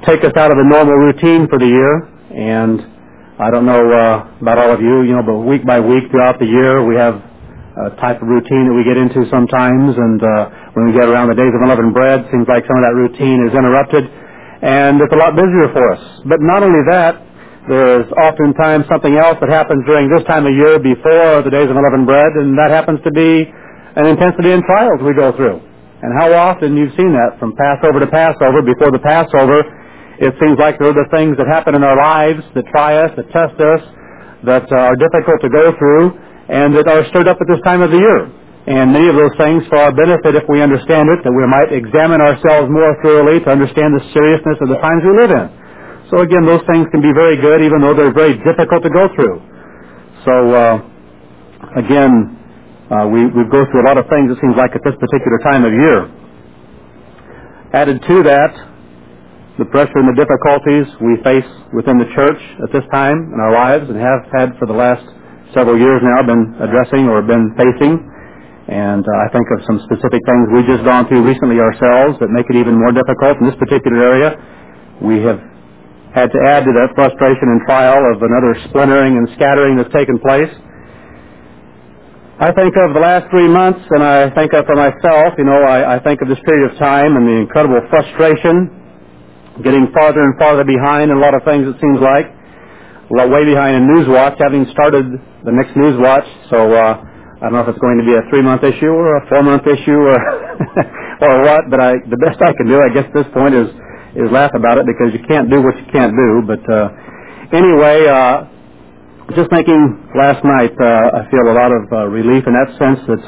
take us out of the normal routine for the year. And I don't know about all of you, but week by week throughout the year we have a type of routine that we get into sometimes. And when we get around the days of unleavened bread, it seems like some of that routine is interrupted. And it's a lot busier for us. But not only that, there's oftentimes something else that happens during this time of year before the days of unleavened bread, and that happens to be an intensity in trials we go through. And how often you've seen that from Passover to Passover. Before the Passover, it seems like there are the things that happen in our lives that try us, that test us, that are difficult to go through, and that are stirred up at this time of the year. And many of those things for our benefit, if we understand it, that we might examine ourselves more thoroughly to understand the seriousness of the times we live in. So again, those things can be very good, even though they're very difficult to go through. So we go through a lot of things, it seems like, at this particular time of year. Added to that, the pressure and the difficulties we face within the church at this time in our lives, and have had for the last several years now, been addressing or been facing. And I think of some specific things we've just gone through recently ourselves that make it even more difficult in this particular area. We have had to add to that frustration and trial of another splintering and scattering that's taken place. I think of the last 3 months, and I think of for myself, I think of this period of time and the incredible frustration, getting farther and farther behind in a lot of things, it seems like. Way behind in Newswatch, having started the next Newswatch, so I don't know if it's going to be a 3-month issue or a 4-month issue or or what, but the best I can do, I guess, at this point is laugh about it, because you can't do what you can't do. But anyway, just thinking last night, I feel a lot of relief in that sense, that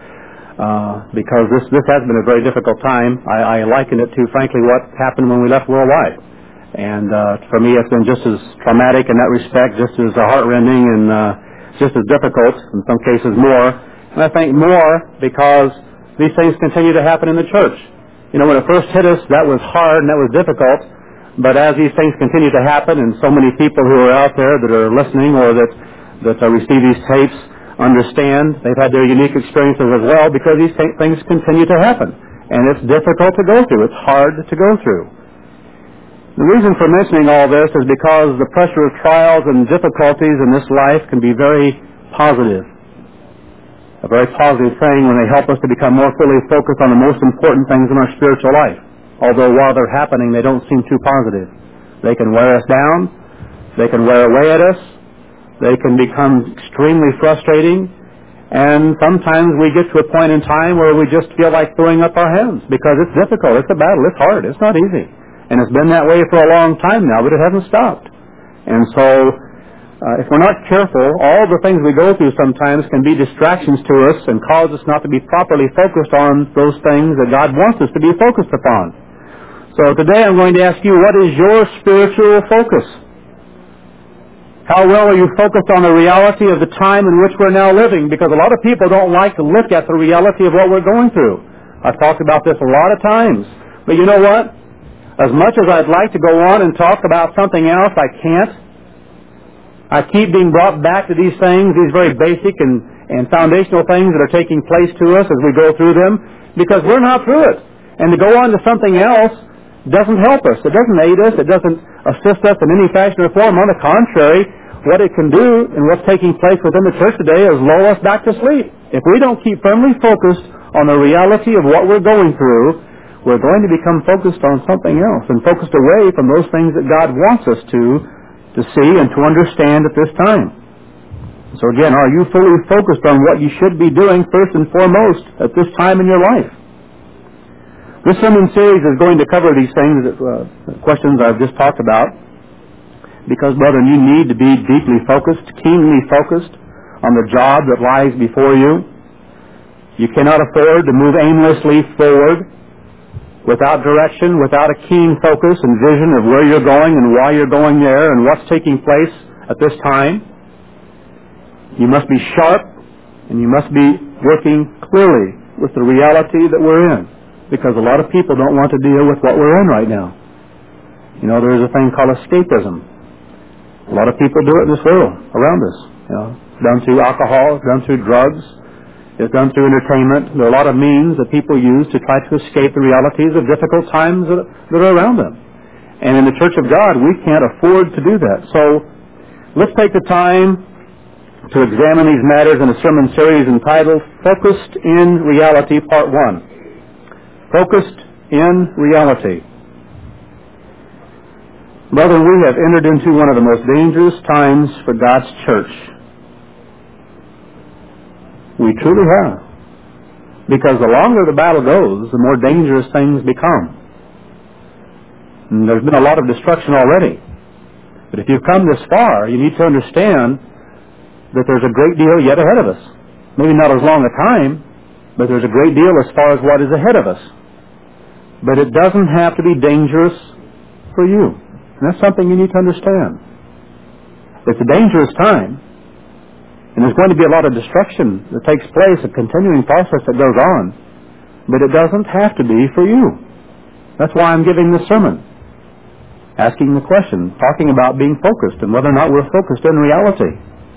because this has been a very difficult time. I liken it to, frankly, what happened when we left worldwide. And for me, it's been just as traumatic in that respect, just as heart-rending, and just as difficult, in some cases more. And I think more because these things continue to happen in the church. When it first hit us, that was hard and that was difficult. But as these things continue to happen, and so many people who are out there that are listening or that receive these tapes understand, they've had their unique experiences as well, because these things continue to happen. And it's difficult to go through. It's hard to go through. The reason for mentioning all this is because the pressure of trials and difficulties in this life can be very positive. A very positive thing when they help us to become more fully focused on the most important things in our spiritual life. Although while they're happening, they don't seem too positive. They can wear us down. They can wear away at us. They can become extremely frustrating. And sometimes we get to a point in time where we just feel like throwing up our hands, because it's difficult. It's a battle. It's hard. It's not easy. And it's been that way for a long time now, but it hasn't stopped. And so if we're not careful, all the things we go through sometimes can be distractions to us and cause us not to be properly focused on those things that God wants us to be focused upon. So today I'm going to ask you, what is your spiritual focus? How well are you focused on the reality of the time in which we're now living? Because a lot of people don't like to look at the reality of what we're going through. I've talked about this a lot of times. But you know what? As much as I'd like to go on and talk about something else, I can't. I keep being brought back to these things, these very basic and foundational things that are taking place to us as we go through them, because we're not through it. And to go on to something else doesn't help us. It doesn't aid us. It doesn't assist us in any fashion or form. On the contrary, what it can do and what's taking place within the church today is lull us back to sleep. If we don't keep firmly focused on the reality of what we're going through, we're going to become focused on something else and focused away from those things that God wants us to see and to understand at this time. So again, are you fully focused on what you should be doing first and foremost at this time in your life? This sermon series is going to cover these things, questions I've just talked about, because, brethren, you need to be deeply focused, keenly focused on the job that lies before you. You cannot afford to move aimlessly forward without direction, without a keen focus and vision of where you're going and why you're going there and what's taking place at this time. You must be sharp, and you must be working clearly with the reality that we're in, because a lot of people don't want to deal with what we're in right now. There's a thing called escapism. A lot of people do it in this world around us. It's done through alcohol, it's done through drugs, it's done through entertainment. There are a lot of means that people use to try to escape the realities of difficult times that are around them. And in the Church of God, we can't afford to do that. So let's take the time to examine these matters in a sermon series entitled Focused in Reality, Part 1. Focused in Reality. Brethren, we have entered into one of the most dangerous times for God's church. We truly have. Because the longer the battle goes, the more dangerous things become. And there's been a lot of destruction already. But if you've come this far, you need to understand that there's a great deal yet ahead of us. Maybe not as long a time, but there's a great deal as far as what is ahead of us. But it doesn't have to be dangerous for you. And that's something you need to understand. It's a dangerous time. And there's going to be a lot of destruction that takes place, a continuing process that goes on. But it doesn't have to be for you. That's why I'm giving this sermon. Asking the question, talking about being focused and whether or not we're focused in reality.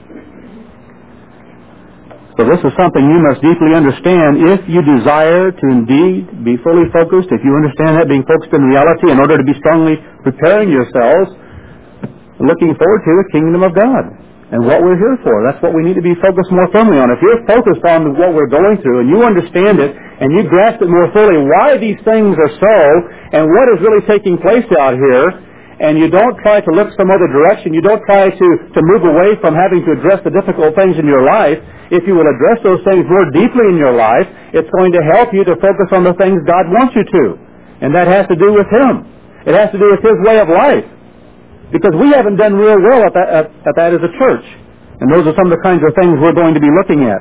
So this is something you must deeply understand if you desire to indeed be fully focused, if you understand that being focused in reality in order to be strongly preparing yourselves, looking forward to the kingdom of God and what we're here for. That's what we need to be focused more firmly on. If you're focused on what we're going through and you understand it and you grasp it more fully, why these things are so and what is really taking place out here, and you don't try to look some other direction, you don't try to move away from having to address the difficult things in your life, if you will address those things more deeply in your life, it's going to help you to focus on the things God wants you to. And that has to do with Him. It has to do with His way of life. Because we haven't done real well at that as a church. And those are some of the kinds of things we're going to be looking at.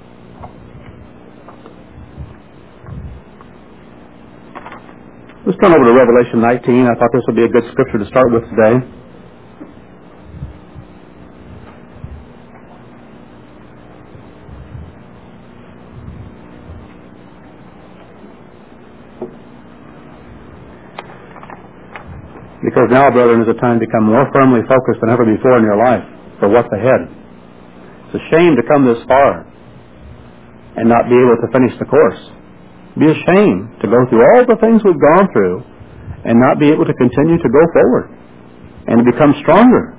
Let's turn over to Revelation 19. I thought this would be a good scripture to start with today. Because now, brethren, is a time to become more firmly focused than ever before in your life for what's ahead. It's a shame to come this far and not be able to finish the course. Be ashamed to go through all the things we've gone through and not be able to continue to go forward and to become stronger.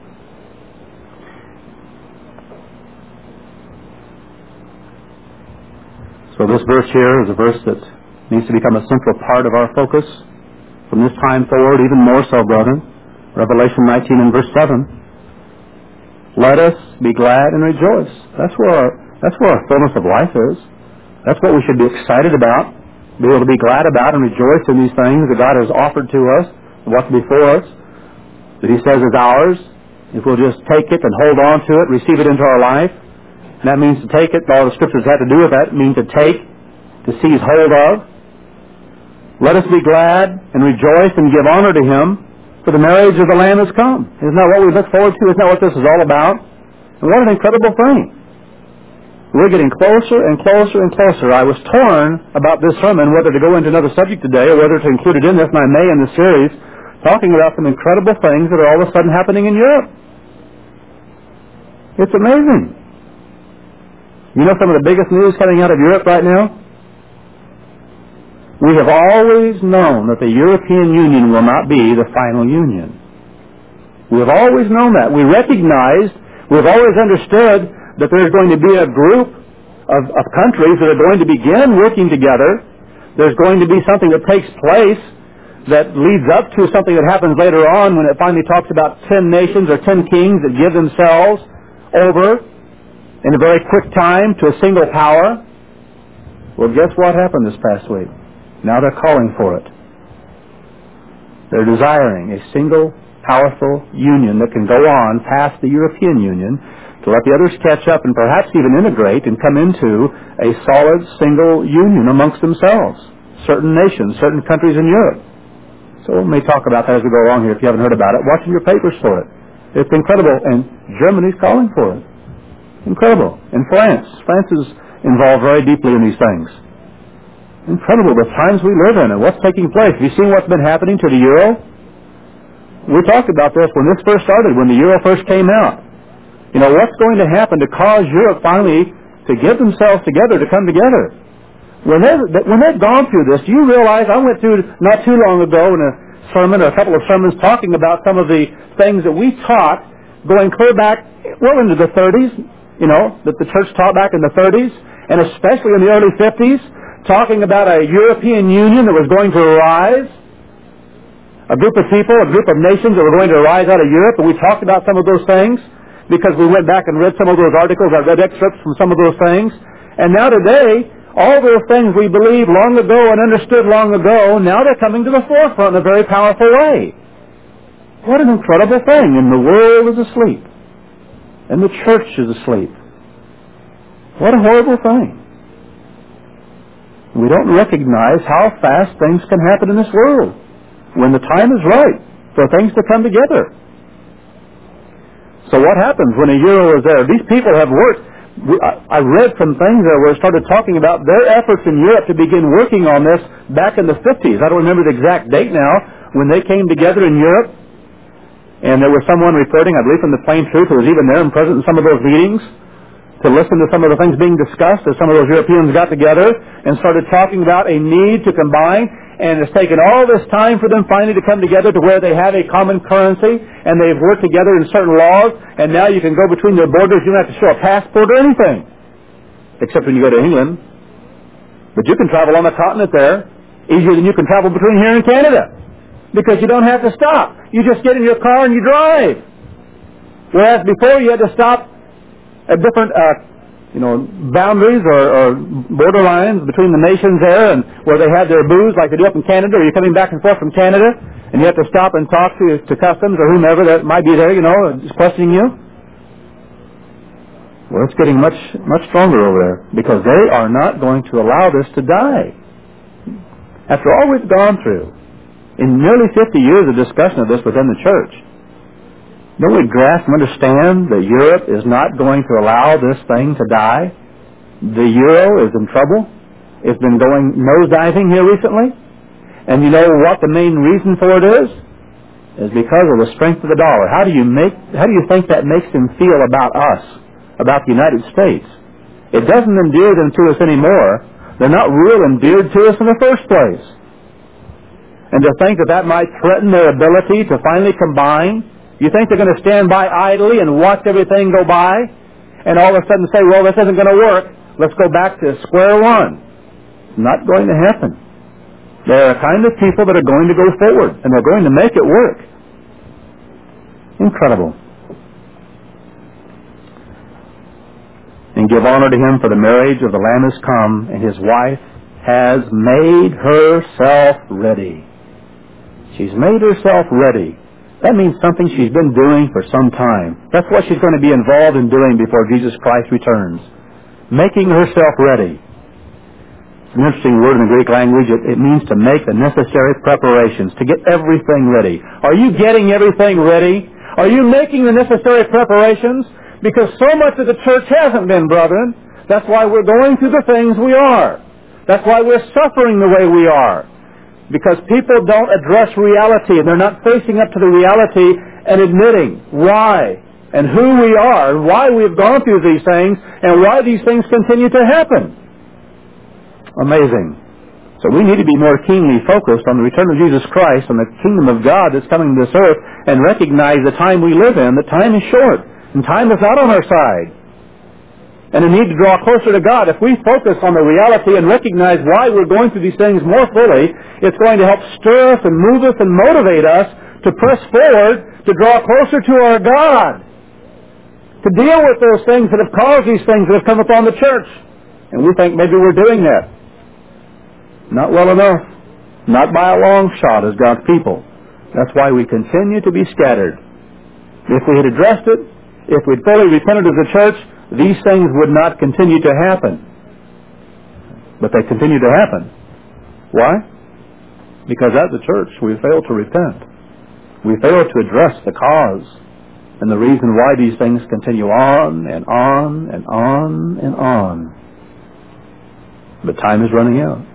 So this verse here is a verse that needs to become a central part of our focus from this time forward, even more so, brethren. Revelation 19 and verse 7. Let us be glad and rejoice. That's where our fullness of life is. That's what we should be excited about. Be able to be glad about and rejoice in these things that God has offered to us, what's before us, that He says is ours. If we'll just take it and hold on to it, receive it into our life. And that means to take it. All the scriptures have to do with that. It means to take, to seize hold of. Let us be glad and rejoice and give honor to Him, for the marriage of the Lamb has come. Isn't that what we look forward to? Isn't that what this is all about? And what an incredible thing. We're getting closer and closer and closer. I was torn about this sermon, whether to go into another subject today or whether to include it in this, and I may in this series, talking about some incredible things that are all of a sudden happening in Europe. It's amazing. You know some of the biggest news coming out of Europe right now? We have always known that the European Union will not be the final union. We have always known that. We've always understood that there's going to be a group of countries that are going to begin working together. There's going to be something that takes place that leads up to something that happens later on when it finally talks about 10 nations or 10 kings that give themselves over in a very quick time to a single power. Well, guess what happened this past week? Now they're calling for it. They're desiring a single, powerful union that can go on past the European Union to let the others catch up and perhaps even integrate and come into a solid single union amongst themselves. Certain nations, certain countries in Europe. So we may talk about that as we go along here if you haven't heard about it. Watch in your papers for it. It's incredible. And Germany's calling for it. Incredible. And France is involved very deeply in these things. Incredible the times we live in and what's taking place. Have you seen what's been happening to the euro? We talked about this when this first started, when the euro first came out. You know, what's going to happen to cause Europe finally to get themselves together, to come together? When they've gone through this, do you realize, I went through not too long ago in a sermon or a couple of sermons talking about some of the things that we taught going clear back, well, into the 30s, that the church taught back in the 30s, and especially in the early 50s, talking about a European Union that was going to arise, a group of people, a group of nations that were going to arise out of Europe, and we talked about some of those things because we went back and read some of those articles. I read excerpts from some of those things. And now today, all those things we believed long ago and understood long ago, now they're coming to the forefront in a very powerful way. What an incredible thing. And the world is asleep. And the church is asleep. What a horrible thing. We don't recognize how fast things can happen in this world when the time is right for things to come together. So what happens when a euro is there? These people have worked. I read some things there where it started talking about their efforts in Europe to begin working on this back in the 50s. I don't remember the exact date now, when they came together in Europe. And there was someone reporting, I believe from the Plain Truth, who was even there and present in some of those meetings to listen to some of the things being discussed as some of those Europeans got together and started talking about a need to combine. And it's taken all this time for them finally to come together to where they have a common currency and they've worked together in certain laws, and now you can go between their borders. You don't have to show a passport or anything, except when you go to England. But you can travel on the continent there easier than you can travel between here and Canada, because you don't have to stop. You just get in your car and you drive. Whereas before you had to stop at different boundaries or border lines between the nations there, and where they had their booths like they do up in Canada, or you're coming back and forth from Canada, and you have to stop and talk to customs or whomever that might be there, just questioning you. Well, it's getting much, much stronger over there, because they are not going to allow this to die. After all we've gone through, in nearly 50 years of discussion of this within the church, don't we grasp and understand that Europe is not going to allow this thing to die? The euro is in trouble. It's been going nosediving here recently. And you know what the main reason for it is? Is because of the strength of the dollar. How do you think that makes them feel about us, about the United States? It doesn't endear them to us anymore. They're not real endeared to us in the first place. And to think that might threaten their ability to finally combine. You think they're going to stand by idly and watch everything go by and all of a sudden say, well, this isn't going to work. Let's go back to square one. It's not going to happen. They're a kind of people that are going to go forward, and they're going to make it work. Incredible. And give honor to him, for the marriage of the Lamb has come, and his wife has made herself ready. She's made herself ready. That means something she's been doing for some time. That's what she's going to be involved in doing before Jesus Christ returns. Making herself ready. It's an interesting word in the Greek language. It means to make the necessary preparations, to get everything ready. Are you getting everything ready? Are you making the necessary preparations? Because so much of the church hasn't been, brethren. That's why we're going through the things we are. That's why we're suffering the way we are. Because people don't address reality, and they're not facing up to the reality and admitting why and who we are, and why we've gone through these things, and why these things continue to happen. Amazing. So we need to be more keenly focused on the return of Jesus Christ and the kingdom of God that's coming to this earth, and recognize the time we live in, that time is short, and time is not on our side. And a need to draw closer to God. If we focus on the reality and recognize why we're going through these things more fully, it's going to help stir us and move us and motivate us to press forward, to draw closer to our God, to deal with those things that have caused these things that have come upon the church. And we think maybe we're doing that. Not well enough. Not by a long shot as God's people. That's why we continue to be scattered. If we had addressed it, if we'd fully repented as a church, these things would not continue to happen. But they continue to happen. Why? Because as a church, we fail to repent. We fail to address the cause and the reason why these things continue on and on and on and on. But time is running out.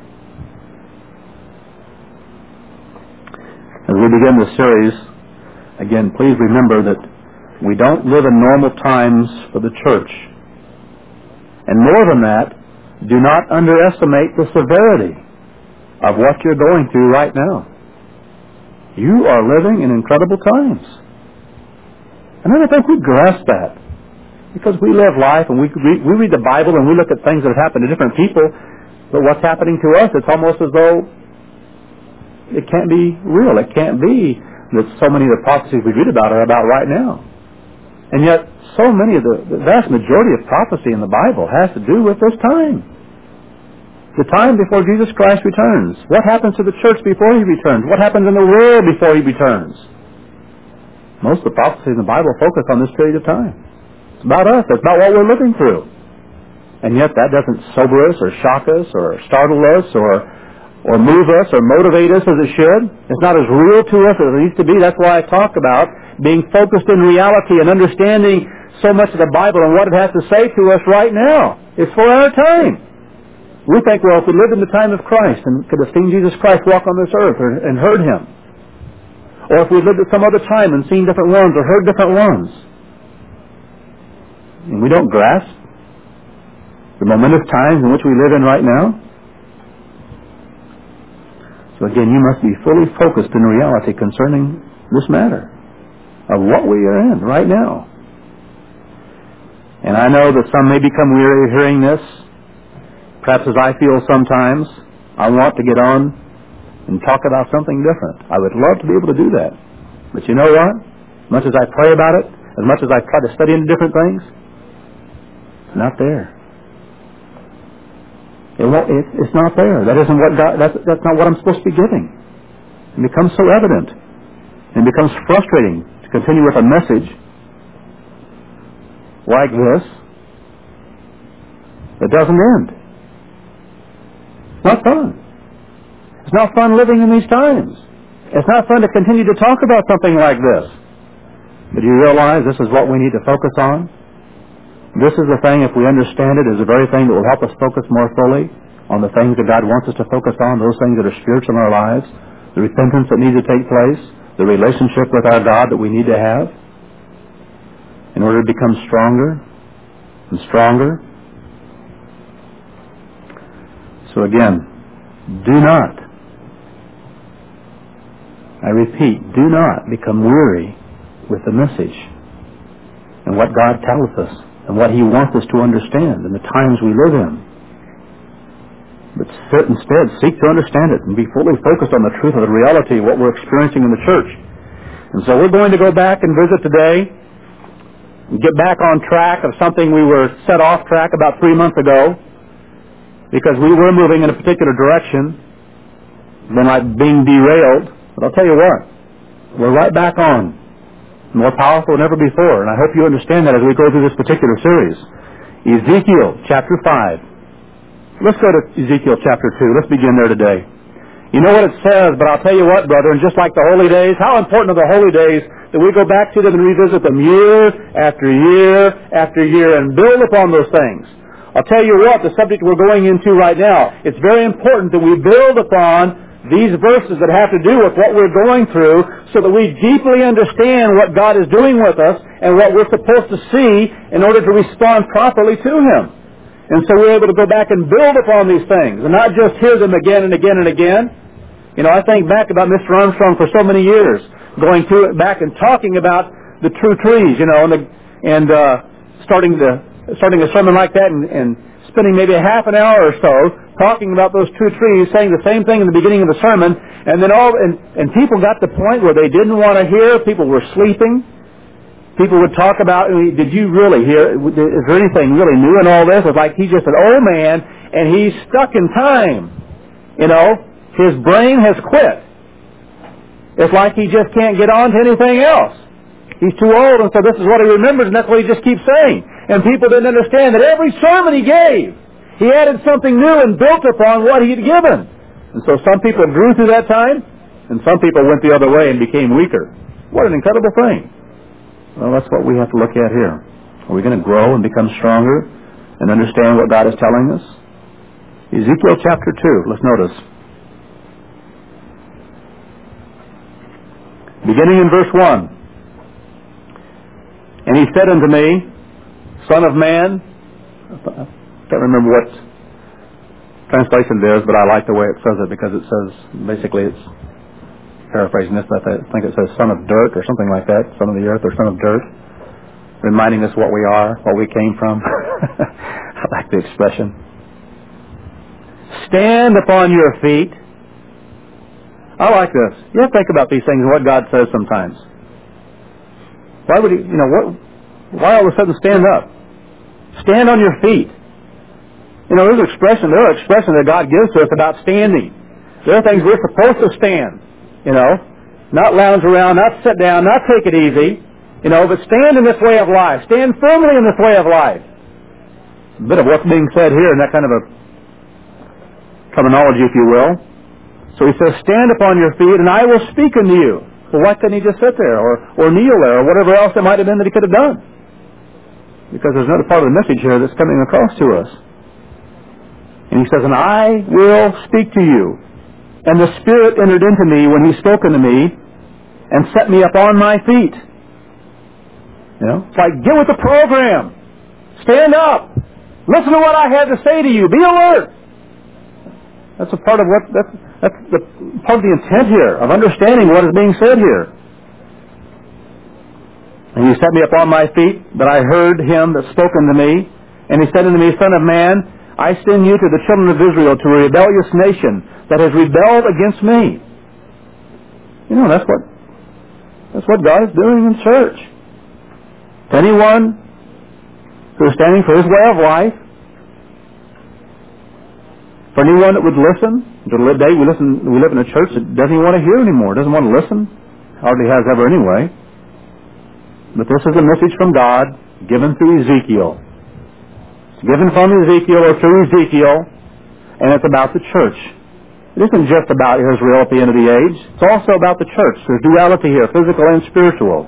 As we begin this series, again, please remember that we don't live in normal times for the church. And more than that, do not underestimate the severity of what you're going through right now. You are living in incredible times. And I don't think we grasp that. Because we live life and we read the Bible and we look at things that have happened to different people, but what's happening to us, it's almost as though it can't be real. It can't be that so many of the prophecies we read about are about right now. And yet, so many of the vast majority of prophecy in the Bible has to do with this time. The time before Jesus Christ returns. What happens to the church before He returns? What happens in the world before He returns? Most of the prophecies in the Bible focus on this period of time. It's about us. It's about what we're living through. And yet that doesn't sober us or shock us or startle us or move us or motivate us as it should. It's not as real to us as it needs to be. That's why I talk about being focused in reality and understanding so much of the Bible and what it has to say to us right now. It's for our time. We think, well, if we lived in the time of Christ and could have seen Jesus Christ walk on this earth and heard Him, or if we lived at some other time and seen different ones or heard different ones, and we don't grasp the momentous times in which we live in right now. So again, you must be fully focused in reality concerning this matter of what we are in right now. And I know that some may become weary of hearing this, perhaps as I feel sometimes. I want to get on and talk about something different. I would love to be able to do that. But you know what? As much as I pray about it, as much as I try to study into different things, it's not there. It's not there. That isn't what God. That's not what I'm supposed to be giving. It becomes so evident, and it becomes frustrating to continue with a message like this that doesn't end. It's not fun. It's not fun living in these times. It's not fun to continue to talk about something like this. But do you realize this is what we need to focus on? This is the thing, if we understand it, is the very thing that will help us focus more fully on the things that God wants us to focus on, those things that are spiritual in our lives, the repentance that needs to take place, the relationship with our God that we need to have in order to become stronger and stronger. So again, do not, I repeat, do not become weary with the message and what God tells us and what He wants us to understand in the times we live in. But instead, seek to understand it and be fully focused on the truth of the reality of what we're experiencing in the church. And so we're going to go back and visit today and get back on track of something we were set off track about 3 months ago because we were moving in a particular direction, then like being derailed. But I'll tell you what, we're right back on. More powerful than ever before. And I hope you understand that as we go through this particular series. Ezekiel chapter 5. Let's go to Ezekiel chapter 2. Let's begin there today. You know what it says, but I'll tell you what, brother, and just like the holy days, how important are the holy days that we go back to them and revisit them year after year after year and build upon those things. I'll tell you what, the subject we're going into right now, it's very important that we build upon these verses that have to do with what we're going through so that we deeply understand what God is doing with us and what we're supposed to see in order to respond properly to Him. And so we're able to go back and build upon these things and not just hear them again and again and again. You know, I think back about Mr. Armstrong for so many years, going through it back and talking about the true trees, you know, and starting a sermon like that and spending maybe a half an hour or so talking about those true trees, saying the same thing in the beginning of the sermon, and then and people got to the point where they didn't want to hear. People were sleeping. People would talk about, did you really hear? Is there anything really new in all this? It's like he's just an old man and he's stuck in time. You know, his brain has quit. It's like he just can't get on to anything else. He's too old, and so this is what he remembers, and that's what he just keeps saying. And people didn't understand that every sermon he gave, he added something new and built upon what he had given. And so some people grew through that time, and some people went the other way and became weaker. What an incredible thing. Well, that's what we have to look at here. Are we going to grow and become stronger and understand what God is telling us? Ezekiel chapter 2, let's notice. Beginning in verse 1. And he said unto me, Son of man, I can't remember what translation it is, but I like the way it says it because it says, basically it's paraphrasing this, I think it says son of dirt or something like that, son of the earth or son of dirt, reminding us what we are, what we came from. I like the expression. Stand upon your feet. I like this. You have to think about these things and what God says sometimes. Why would He, why all of a sudden stand up? Stand on your feet. There's there are expressions that God gives to us about standing. There are things we're supposed to stand, not lounge around, not sit down, not take it easy, but stand in this way of life. Stand firmly in this way of life. A bit of what's being said here in that kind of a terminology, if you will. So he says, stand upon your feet and I will speak unto you. Well, why couldn't he just sit there or kneel there or whatever else it might have been that he could have done? Because there's another part of the message here that's coming across to us. And he says, and I will speak to you. And the Spirit entered into me when He spoke unto me and set me upon my feet. It's like, get with the program. Stand up. Listen to what I have to say to you. Be alert. That's a part of that's the part of the intent here, of understanding what is being said here. And He set me upon my feet, that I heard Him that spoke unto me. And He said unto me, Son of man, I send you to the children of Israel, to a rebellious nation that has rebelled against me. That's what God is doing in church. To anyone who is standing for His way of life, for anyone that would listen. Today we live in a church that doesn't even want to hear anymore, doesn't want to listen. Hardly has ever anyway. But this is a message from God given through Ezekiel. It's given from Ezekiel or through Ezekiel, and it's about the church. It isn't just about Israel at the end of the age. It's also about the church. There's duality here, physical and spiritual.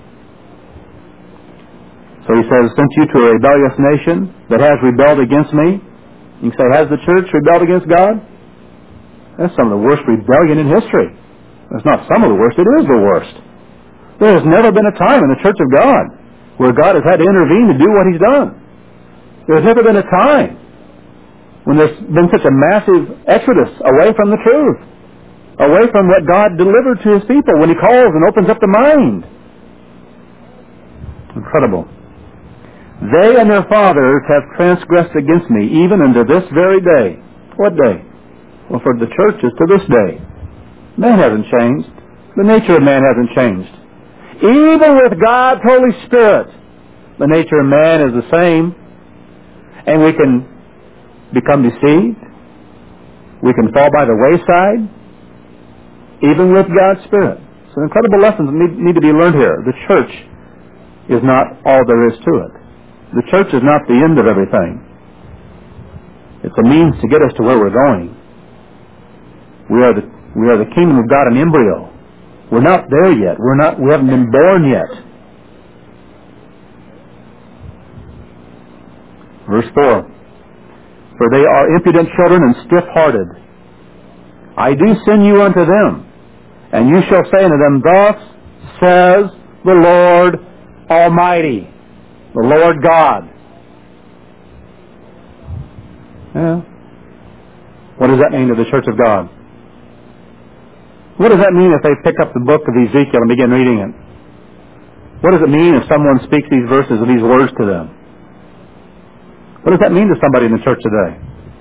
So he says, sent you to a rebellious nation that has rebelled against me. You can say, has the church rebelled against God? That's some of the worst rebellion in history. It's not some of the worst, it is the worst. There has never been a time in the church of God where God has had to intervene to do what He's done. There's never been a time when there's been such a massive exodus away from the truth, away from what God delivered to His people when He calls and opens up the mind. Incredible. They and their fathers have transgressed against me, even unto this very day. What day? Well, for the church is to this day. Man hasn't changed. The nature of man hasn't changed. Even with God's Holy Spirit, the nature of man is the same. And we can become deceived. We can fall by the wayside, even with God's Spirit. So incredible lessons need to be learned here. The church is not all there is to it. The church is not the end of everything. It's a means to get us to where we're going. We are the kingdom of God in embryo. We're not there yet. We haven't been born yet. Verse 4. For they are impudent children and stiff-hearted. I do send you unto them, and you shall say unto them, Thus says the Lord Almighty, the Lord God. Yeah. What does that mean to the church of God? What does that mean if they pick up the book of Ezekiel and begin reading it? What does it mean if someone speaks these verses or these words to them? What does that mean to somebody in the church today?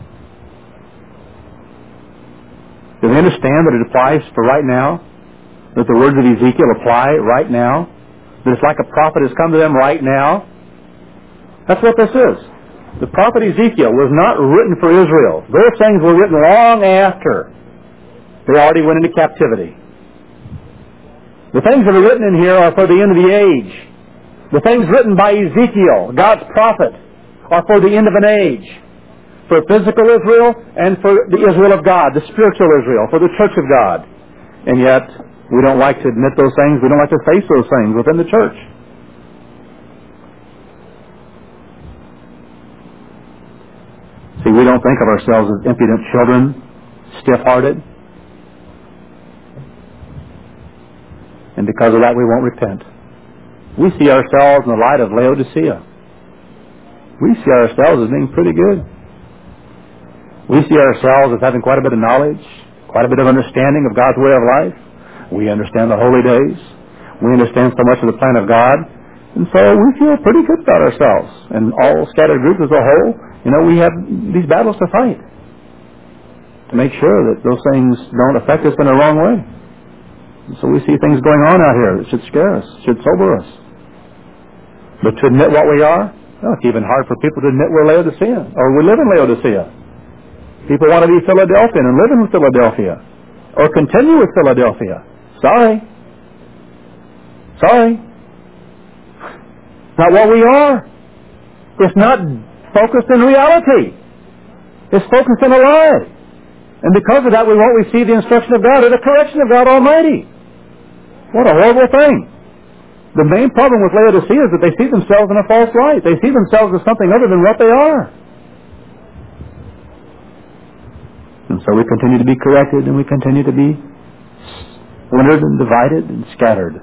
Do they understand that it applies for right now? That the words of Ezekiel apply right now? That it's like a prophet has come to them right now? That's what this is. The prophet Ezekiel was not written for Israel. Those things were written long after they already went into captivity. The things that are written in here are for the end of the age. The things written by Ezekiel, God's prophet, are for the end of an age. For physical Israel and for the Israel of God, the spiritual Israel, for the church of God. And yet, we don't like to admit those things. We don't like to face those things within the church. See, we don't think of ourselves as impudent children, stiff-hearted. And because of that, we won't repent. We see ourselves in the light of Laodicea. We see ourselves as being pretty good. We see ourselves as having quite a bit of knowledge, quite a bit of understanding of God's way of life. We understand the holy days. We understand so much of the plan of God. And so we feel pretty good about ourselves. And all scattered groups as a whole, we have these battles to fight to make sure that those things don't affect us in the wrong way. And so we see things going on out here that should scare us, should sober us. But to admit what we are, it's even hard for people to admit we're Laodicean, or we live in Laodicea. People want to be Philadelphian and live in Philadelphia, or continue with Philadelphia. Sorry. It's not what we are. It's not focused in reality. It's focused in a lie. And because of that, we won't receive the instruction of God or the correction of God Almighty. What a horrible thing. The main problem with Laodicea is that they see themselves in a false light. They see themselves as something other than what they are. And so we continue to be corrected, and we continue to be splintered and divided and scattered.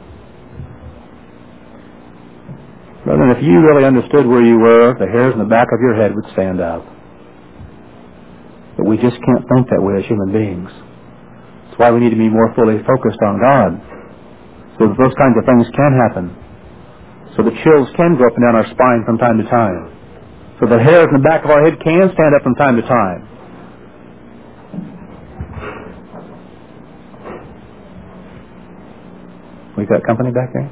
Brethren, if you really understood where you were, the hairs on the back of your head would stand up. But we just can't think that way as human beings. That's why we need to be more fully focused on God, so that those kinds of things can happen, so that chills can go up and down our spine from time to time, so that hairs in the back of our head can stand up from time to time. We got company back there?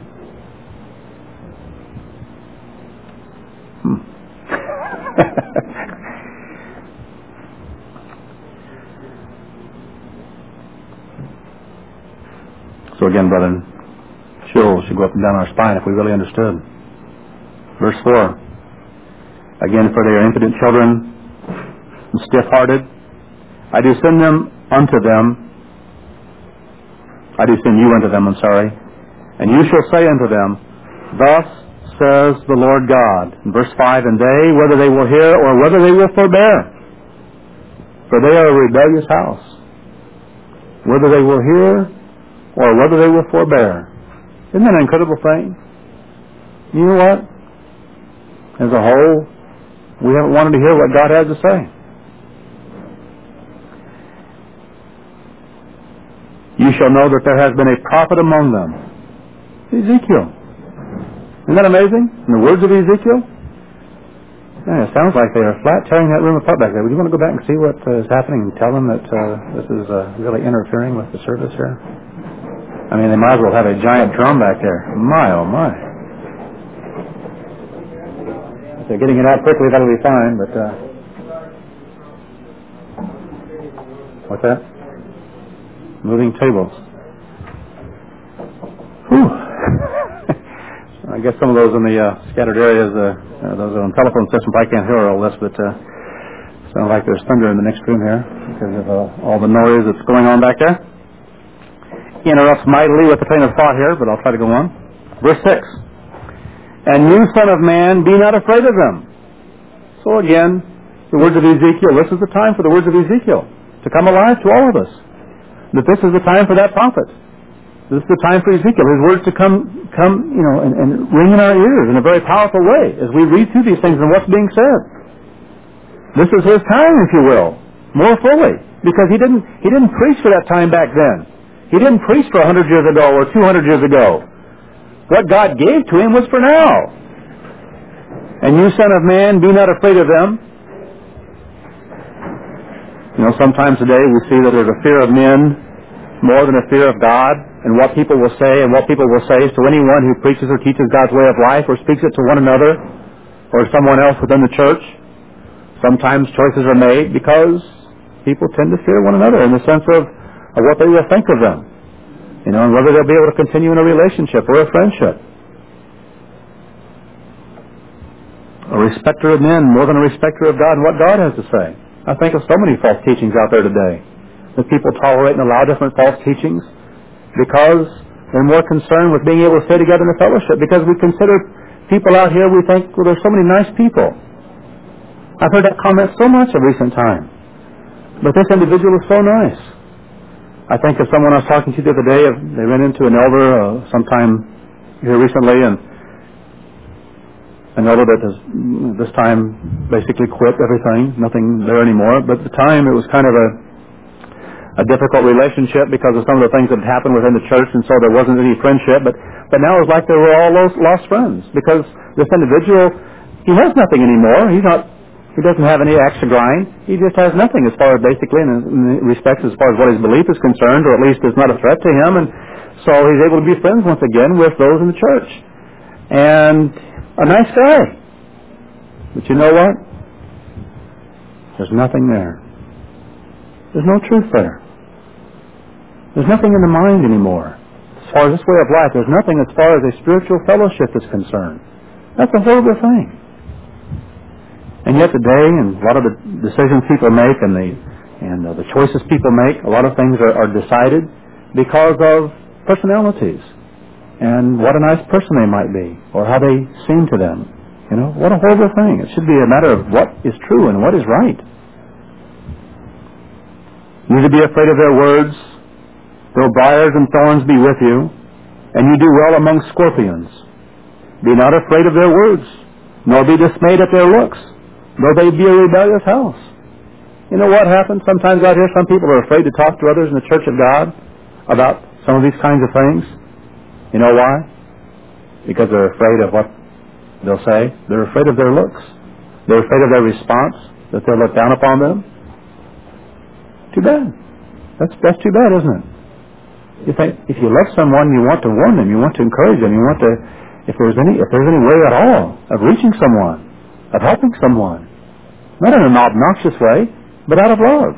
So again, brethren, chills should go up and down our spine if we really understood. Verse 4. Again, for they are impotent children and stiff-hearted. I do send you unto them, and you shall say unto them, Thus says the Lord God. In verse 5, And they, whether they will hear or whether they will forbear, for they are a rebellious house. Whether they will hear or whether they will forbear. Isn't that an incredible thing? You know what? As a whole, we haven't wanted to hear what God has to say. You shall know that there has been a prophet among them. Ezekiel. Isn't that amazing? In the words of Ezekiel? Man, it sounds like they are flat tearing that room apart back there. Would you want to go back and see what is happening and tell them that this is really interfering with the service here? I mean, they might as well have a giant drum back there. My, oh my. If they're getting it out quickly, that'll be fine, but... what's that? Moving tables. Whew. I guess some of those in the scattered areas, those on telephone system, I can't hear all this, but sounds like there's thunder in the next room here because of all the noise that's going on back there. Interrupts mightily with the train of thought here, but I'll try to go on. Verse 6. And you, son of man, be not afraid of them. So again, the words of Ezekiel, this is the time for the words of Ezekiel to come alive to all of us. That this is the time for that prophet. This is the time for Ezekiel, his words to come, and ring in our ears in a very powerful way as we read through these things and what's being said. This is his time, if you will, more fully, because he didn't preach for that time back then. He didn't preach for 100 years ago or 200 years ago. What God gave to him was for now. And you, son of man, be not afraid of them. Sometimes today we see that there's a fear of men more than a fear of God, and what people will say and what people will say to anyone who preaches or teaches God's way of life or speaks it to one another or someone else within the church. Sometimes choices are made because people tend to fear one another in the sense of what they will think of them, and whether they'll be able to continue in a relationship or a friendship. A respecter of men more than a respecter of God and what God has to say. I think of so many false teachings out there today, that people tolerate and allow different false teachings because they're more concerned with being able to stay together in a fellowship, because we consider people out here, we think, well, there's so many nice people. I've heard that comment so much in recent time. But this individual is so nice. I think of someone I was talking to the other day. They ran into an elder sometime here recently, and an elder that has this time basically quit everything, nothing there anymore. But at the time it was kind of a difficult relationship because of some of the things that had happened within the church, and so there wasn't any friendship. But now it's like they were all lost friends because this individual, he has nothing anymore. He doesn't have any axe to grind. He just has nothing as far as basically in respects as far as what his belief is concerned, or at least it's not a threat to him. And so he's able to be friends once again with those in the church. And a nice guy. But you know what? There's nothing there. There's no truth there. There's nothing in the mind anymore. As far as this way of life, there's nothing as far as a spiritual fellowship is concerned. That's a horrible thing. And yet today, and a lot of the decisions people make and the choices people make, a lot of things are decided because of personalities and what a nice person they might be or how they seem to them. You know, what a horrible thing. It should be a matter of what is true and what is right. Neither be afraid of their words, though briars and thorns be with you, and you do well among scorpions. Be not afraid of their words, nor be dismayed at their looks, though they be a rebellious house. You know what happens sometimes out here? Some people are afraid to talk to others in the church of God about some of these kinds of things. You know why? Because they're afraid of what they'll say. They're afraid of their looks. They're afraid of their response, that they'll look down upon them. Too bad. That's too bad, isn't it? You think if you love someone, you want to warn them, you want to encourage them, you want to, if there's any way at all of reaching someone, of helping someone, not in an obnoxious way, but out of love.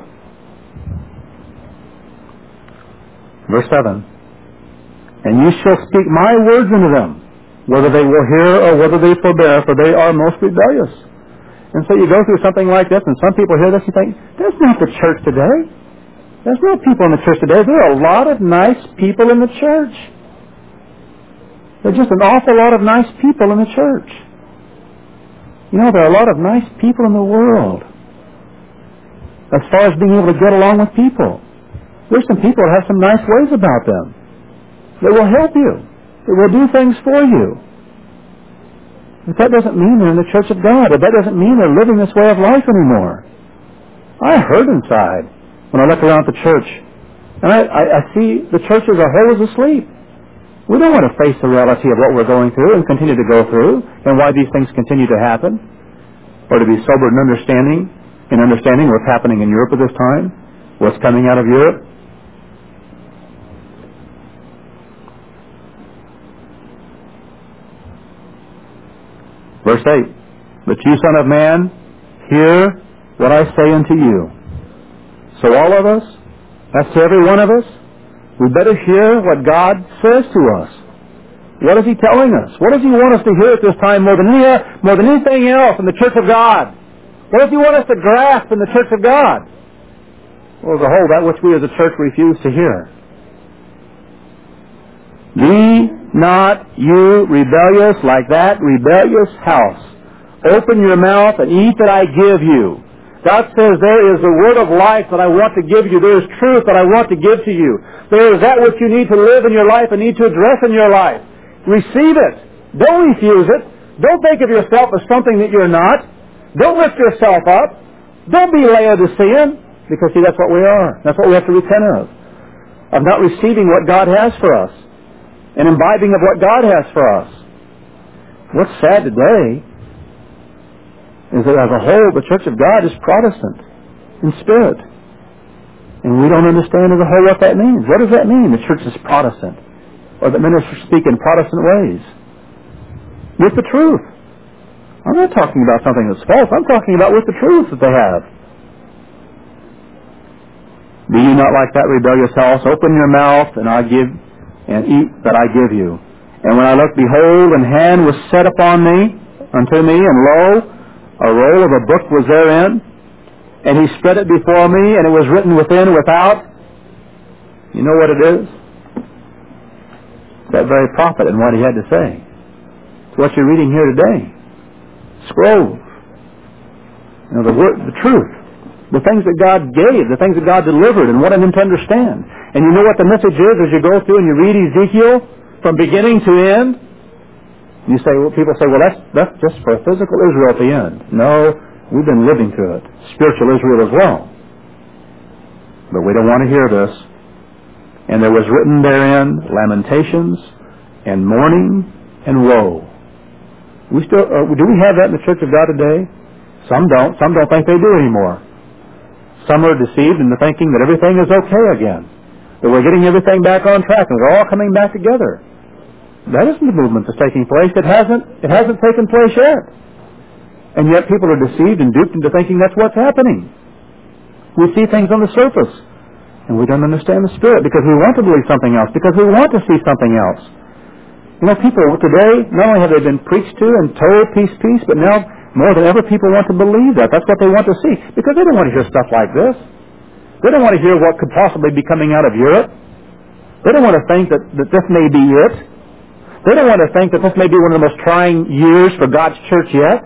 Verse 7, and you shall speak my words unto them, whether they will hear or whether they forbear, for they are most rebellious. And so you go through something like this, and some people hear this and think, that's not the church today. There's no people in the church today. There are a lot of nice people in the church. There's just an awful lot of nice people in the church. You know, there are a lot of nice people in the world as far as being able to get along with people. There's some people that have some nice ways about them. They will help you. They will do things for you. But that doesn't mean they're in the church of God. Or that doesn't mean they're living this way of life anymore. I hurt inside when I look around at the church. And I see the church as a whole is asleep. We don't want to face the reality of what we're going through and continue to go through and why these things continue to happen. Or to be sober in understanding what's happening in Europe at this time, what's coming out of Europe. Verse 8, but you, son of man, hear what I say unto you. So all of us, that's to every one of us, we better hear what God says to us. What is He telling us? What does He want us to hear at this time more than anything else in the church of God? What does He want us to grasp in the church of God? Well, as a whole, that which we as a church refuse to hear. Be not you rebellious like that rebellious house. Open your mouth and eat that I give you. God says there is the word of life that I want to give you. There is truth that I want to give to you. There is that which you need to live in your life and need to address in your life. Receive it. Don't refuse it. Don't think of yourself as something that you're not. Don't lift yourself up. Don't be Laodicean. Because see, that's what we are. That's what we have to repent of not receiving what God has for us and imbibing of what God has for us. What's sad today is that as a whole, the Church of God is Protestant in spirit. And we don't understand as a whole what that means. What does that mean, the church is Protestant? Or that ministers speak in Protestant ways? With the truth. I'm not talking about something that's false. I'm talking about with the truth that they have. Be you not like that rebellious house? Open your mouth, and I give and eat that I give you. And when I looked, behold, an hand was set upon me, unto me, and lo, a roll of a book was therein, and He spread it before me, and it was written within and without. You know what it is? That very prophet and what he had to say. It's what you're reading here today. Scrolls. You know, the word, the truth. The things that God gave, the things that God delivered and wanted them to understand. And you know what the message is as you go through and you read Ezekiel from beginning to end? You say, well, people say, well, that's just for physical Israel at the end. No, we've been living through it. Spiritual Israel as well. But we don't want to hear this. And there was written therein lamentations and mourning and woe. Do we have that in the Church of God today? Some don't. Some don't think they do anymore. Some are deceived into thinking that everything is okay again, that we're getting everything back on track and we're all coming back together. That isn't the movement that's taking place. It hasn't taken place yet. And yet people are deceived and duped into thinking that's what's happening. We see things on the surface, and we don't understand the Spirit because we want to believe something else, because we want to see something else. You know, people today, not only have they been preached to and told peace, peace, but now more than ever people want to believe that. That's what they want to see, because they don't want to hear stuff like this. They don't want to hear what could possibly be coming out of Europe. They don't want to think that this may be it. They don't want to think that this may be one of the most trying years for God's church yet.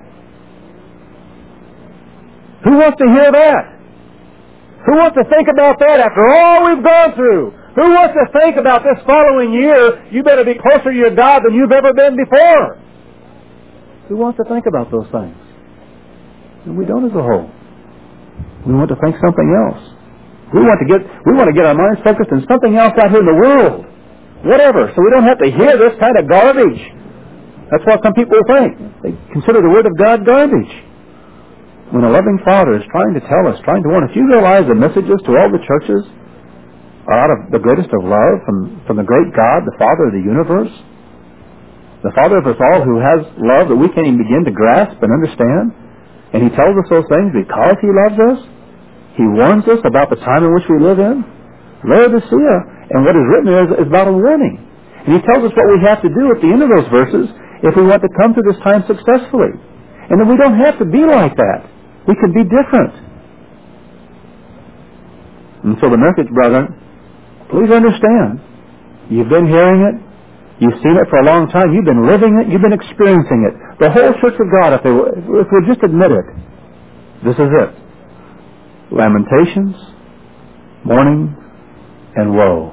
Who wants to hear that? Who wants to think about that after all we've gone through? Who wants to think about this following year, you better be closer to your God than you've ever been before? Who wants to think about those things? And we don't as a whole. We want to think something else. We want to get our minds focused on something else out here in the world. Whatever, so we don't have to hear this kind of garbage. That's what some people think. They consider the Word of God garbage. When a loving Father is trying to tell us, trying to warn us, you realize the messages to all the churches are out of the greatest of love from the great God, the Father of the universe, the Father of us all, who has love that we can't even begin to grasp and understand. And He tells us those things because He loves us. He warns us about the time in which we live in. Laodicea. And what is written there is about a warning. And He tells us what we have to do at the end of those verses if we want to come through this time successfully. And then we don't have to be like that. We can be different. And so the message, brethren, please understand, you've been hearing it, you've seen it for a long time, you've been living it, you've been experiencing it. The whole Church of God, if we'll just admit it, this is it. Lamentations, mourning, and woe.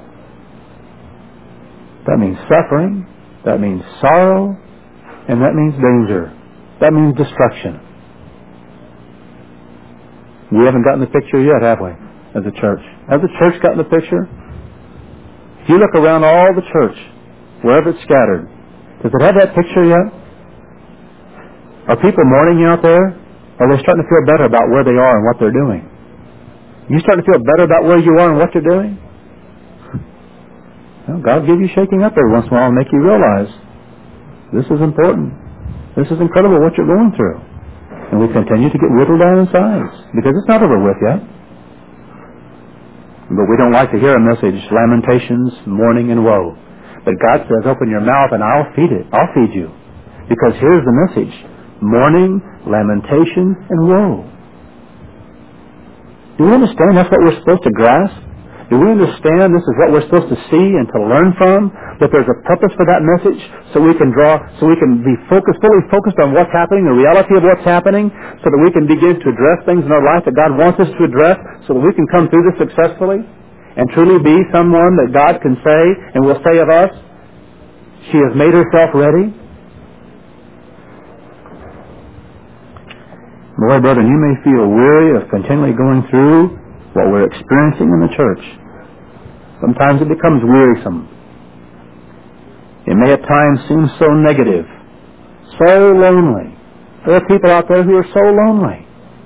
That means suffering, that means sorrow, and that means danger. That means destruction. We haven't gotten the picture yet, have we, as a church? Has the church gotten the picture? If you look around all the church, wherever it's scattered, does it have that picture yet? Are people mourning out there? Or are they starting to feel better about where they are and what they're doing? You starting to feel better about where you are and what you're doing? Well, God will give you shaking up every once in a while and make you realize this is important. This is incredible what you're going through. And we continue to get whittled down in size because it's not over with yet. But we don't like to hear a message, lamentations, mourning, and woe. But God says, open your mouth and I'll feed it. I'll feed you. Because here's the message. Mourning, lamentation, and woe. Do we understand that's what we're supposed to grasp? Do we understand this is what we're supposed to see and to learn from? That there's a purpose for that message so we can be fully focused on what's happening, the reality of what's happening, so that we can begin to address things in our life that God wants us to address, so that we can come through this successfully and truly be someone that God can say and will say of us, she has made herself ready. Boy, brother, you may feel weary of continually going through what we're experiencing in the church. Sometimes it becomes wearisome. It may at times seem so negative, so lonely. There are people out there who are so lonely,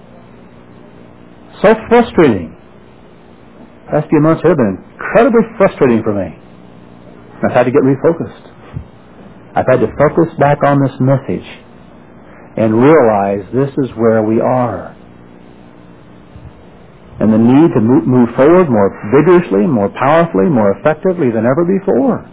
so frustrating. The past few months have been incredibly frustrating for me. I've had to get refocused. I've had to focus back on this message and realize this is where we are. And the need to move forward more vigorously, more powerfully, more effectively than ever before.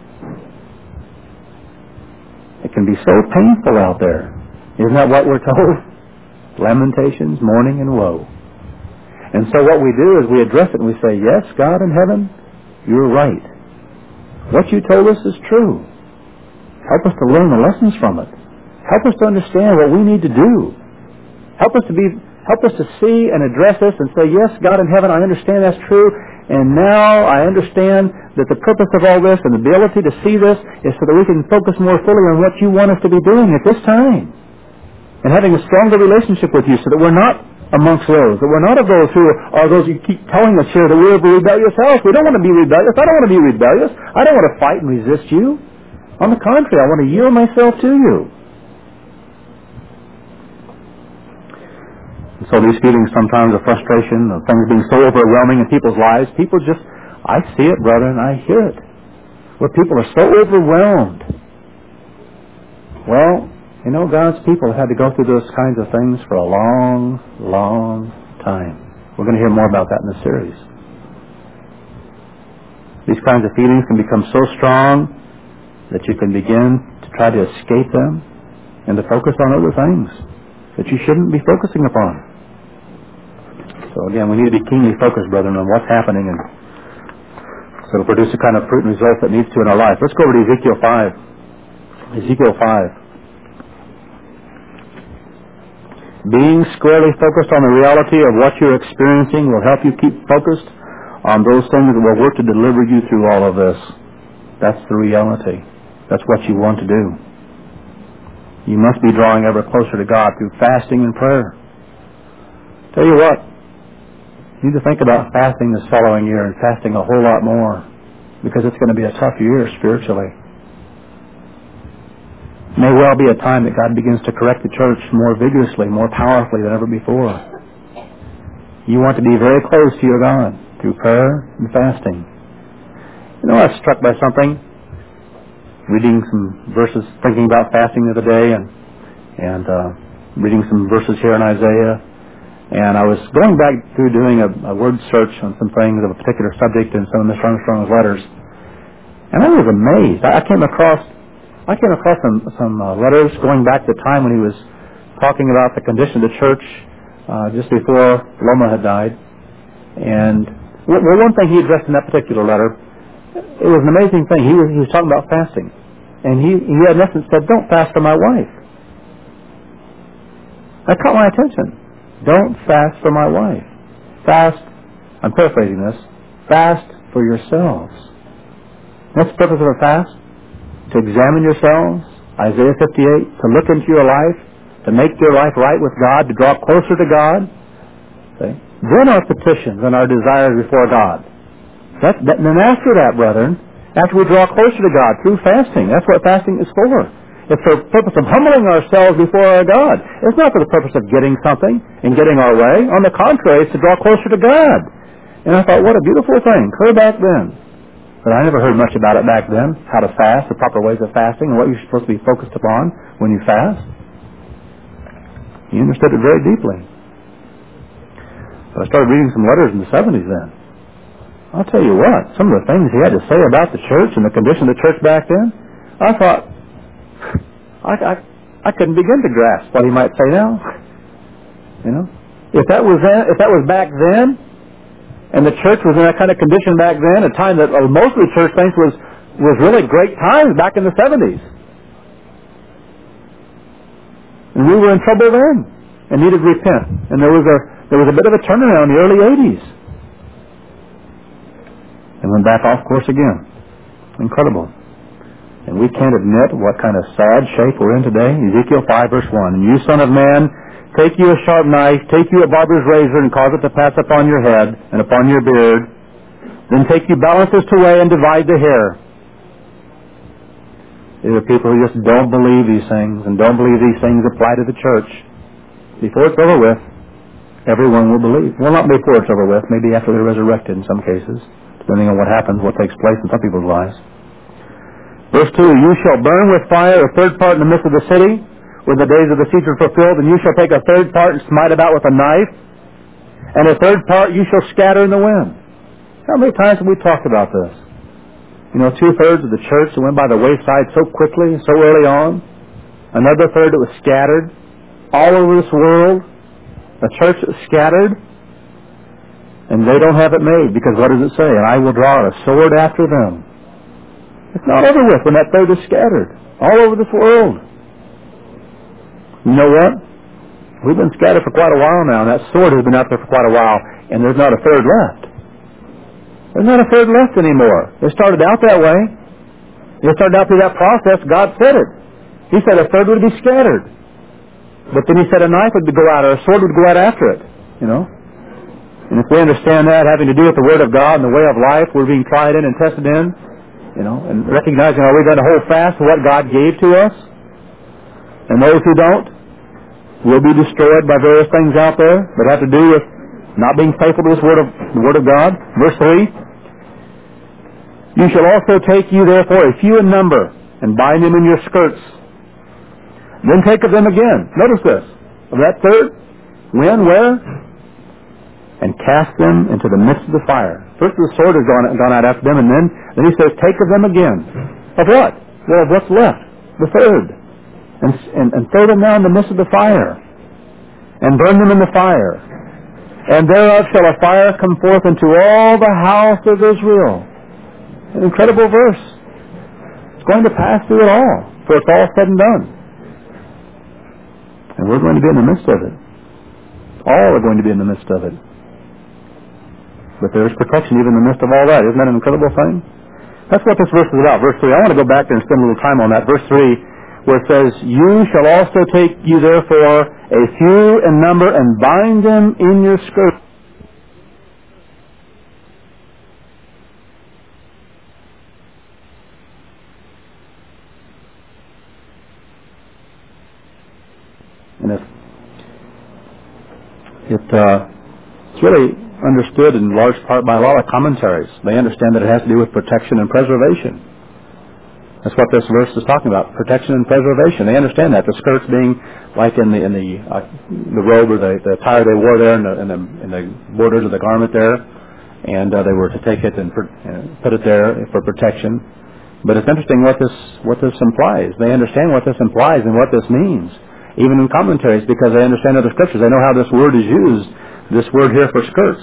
It can be so painful out there. Isn't that what we're told? Lamentations, mourning, and woe. And so what we do is we address it and we say, yes, God in heaven, you're right. What you told us is true. Help us to learn the lessons from it. Help us to understand what we need to do. Help us to see and address this and say, yes, God in heaven, I understand that's true. And now I understand that the purpose of all this and the ability to see this is so that we can focus more fully on what you want us to be doing at this time. And having a stronger relationship with you so that we're not amongst those. That we're not of those who are those who keep telling us here that we're of a rebellious house. We don't want to be rebellious. I don't want to be rebellious. I don't want to fight and resist you. On the contrary, I want to yield myself to you. And so these feelings sometimes of frustration, of things being so overwhelming in people's lives, people just, I see it, brother, and I hear it. Where people are so overwhelmed. Well, you know, God's people have had to go through those kinds of things for a long, long time. We're going to hear more about that in this series. These kinds of feelings can become so strong that you can begin to try to escape them and to focus on other things that you shouldn't be focusing upon. So again, we need to be keenly focused, brethren, on what's happening, and so it'll produce the kind of fruit and results that it needs to in our life. Let's go over to Ezekiel 5. Ezekiel 5. Being squarely focused on the reality of what you're experiencing will help you keep focused on those things that will work to deliver you through all of this. That's the reality. That's what you want to do. You must be drawing ever closer to God through fasting and prayer. Tell you what, you need to think about fasting this following year and fasting a whole lot more, because it's going to be a tough year spiritually. It may well be a time that God begins to correct the church more vigorously, more powerfully than ever before. You want to be very close to your God through prayer and fasting. You know, I was struck by something, reading some verses, thinking about fasting the other day, and reading some verses here in Isaiah. And I was going back through doing a word search on some things of a particular subject in some of Mr. Armstrong's letters. And I was amazed. I came across some letters going back to the time when he was talking about the condition of the church just before Loma had died. And one thing he addressed in that particular letter, it was an amazing thing. He was talking about fasting. And he in essence said, don't fast for my wife. That caught my attention. Don't fast for my wife. Fast, I'm paraphrasing this, fast for yourselves. What's the purpose of a fast? To examine yourselves, Isaiah 58, to look into your life, to make your life right with God, to draw closer to God. Okay? Then our petitions and our desires before God. Then after that, brethren, after we draw closer to God through fasting, that's what fasting is for. It's for the purpose of humbling ourselves before our God. It's not for the purpose of getting something and getting our way. On the contrary, it's to draw closer to God. And I thought, what a beautiful thing. Clear back then. But I never heard much about it back then, how to fast, the proper ways of fasting, and what you're supposed to be focused upon when you fast. You understood it very deeply. But I started reading some letters in the 70s then. I'll tell you what, some of the things he had to say about the church and the condition of the church back then, I thought, I couldn't begin to grasp what he might say now. You know, if that was back then, and the church was in that kind of condition back then, a time that most of the church thinks was really great times back in the 70s, and we were in trouble then and needed to repent, and there was a bit of a turnaround in the early 80s, and went back off course again. Incredible. And we can't admit what kind of sad shape we're in today. Ezekiel 5 verse 1. And you, son of man, take you a sharp knife, take you a barber's razor, and cause it to pass upon your head and upon your beard. Then take you balances to weigh and divide the hair. There are people who just don't believe these things and don't believe these things apply to the church. Before it's over with, everyone will believe. Well, not before it's over with, maybe after they're resurrected in some cases, depending on what happens, what takes place in some people's lives. Verse 2, you shall burn with fire a third part in the midst of the city, when the days of the siege are fulfilled, and you shall take a third part and smite about with a knife, and a third part you shall scatter in the wind. How many times have we talked about this? You know, 2/3 of the church that went by the wayside so quickly, so early on. Another third that was scattered all over this world. A church that was scattered, and they don't have it made, because what does it say? And I will draw a sword after them. It's not over with when that third is scattered all over this world. You know what? We've been scattered for quite a while now, and that sword has been out there for quite a while, and there's not a third left. There's not a third left anymore. It started out that way. It started out through that process. God said it. He said a third would be scattered. But then he said a knife would go out, or a sword would go out after it. And if we understand that, having to do with the Word of God and the way of life we're being tried in and tested in, and recognizing are we going to hold fast to what God gave to us? And those who don't will be destroyed by various things out there that have to do with not being faithful to the Word of God. Verse 3, you shall also take you therefore a few in number, and bind them in your skirts. Then take of them again. Notice this. Of that third, when, where? And cast them into the midst of the fire. First the sword has gone out after them, and then he says, take of them again. Of what? Well, of what's left. The third. And throw them down in the midst of the fire. And burn them in the fire. And thereof shall a fire come forth into all the house of Israel. An incredible verse. It's going to pass through it all, for it's all said and done. And we're going to be in the midst of it. All are going to be in the midst of it. But there is protection even in the midst of all that. Isn't that an incredible thing? That's what this verse is about. Verse 3. I want to go back there and spend a little time on that. Verse 3, where it says, you shall also take you therefore a few in number, and bind them in your skirts. And it's really understood in large part by a lot of commentaries. They understand that it has to do with protection and preservation. That's what this verse is talking about, protection and preservation. They understand that. The skirts being like in the robe or the attire they wore there, in the borders of the garment there, and they were to take it and put it there for protection. But it's interesting what this implies. They understand what this implies and what this means, even in commentaries, because they understand other scriptures. They know how this word is used. This word here for skirts.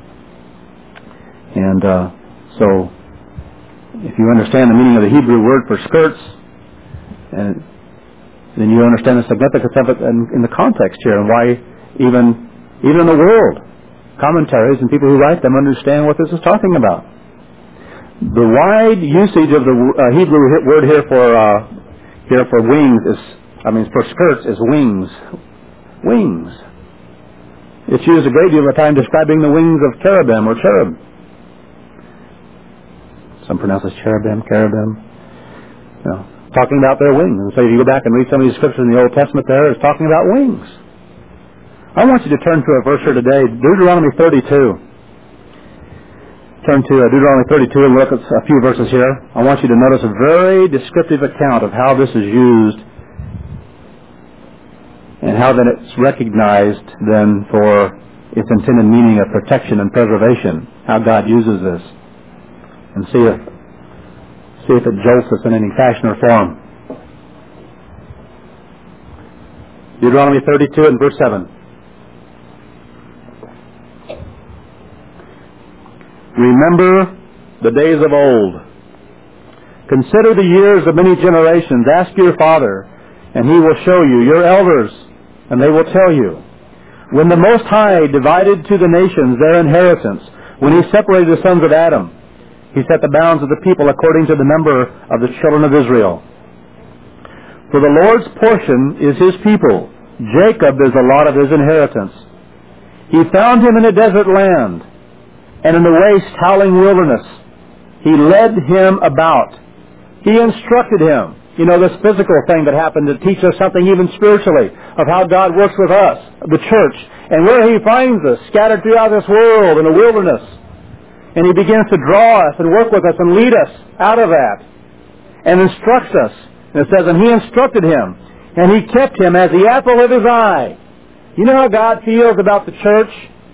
And so, if you understand the meaning of the Hebrew word for skirts, and then you understand the significance of it in the context here, and why even in the world, commentaries and people who write them understand what this is talking about. The wide usage of the Hebrew word here for wings for skirts is wings. Wings. It's used a great deal of time describing the wings of cherubim or cherub. Some pronounce it cherubim. Talking about their wings. And so if you go back and read some of these scriptures in the Old Testament there, it's talking about wings. I want you to turn to a verse here today, Deuteronomy 32. Turn to Deuteronomy 32 and look at a few verses here. I want you to notice a very descriptive account of how this is used and how then it's recognized then for its intended meaning of protection and preservation, how God uses this. And see if it jolts us in any fashion or form. Deuteronomy 32 and verse 7. Remember the days of old. Consider the years of many generations. Ask your father, and he will show you, your elders, and they will tell you. When the Most High divided to the nations their inheritance, when he separated the sons of Adam, he set the bounds of the people according to the number of the children of Israel. For the Lord's portion is his people. Jacob is the lot of his inheritance. He found him in a desert land, and in the waste howling wilderness. He led him about. He instructed him. You know, this physical thing that happened to teach us something even spiritually of how God works with us, the church, and where he finds us, scattered throughout this world in the wilderness. And he begins to draw us and work with us and lead us out of that and instructs us. And it says, and he instructed him, and he kept him as the apple of his eye. You know how God feels about the church?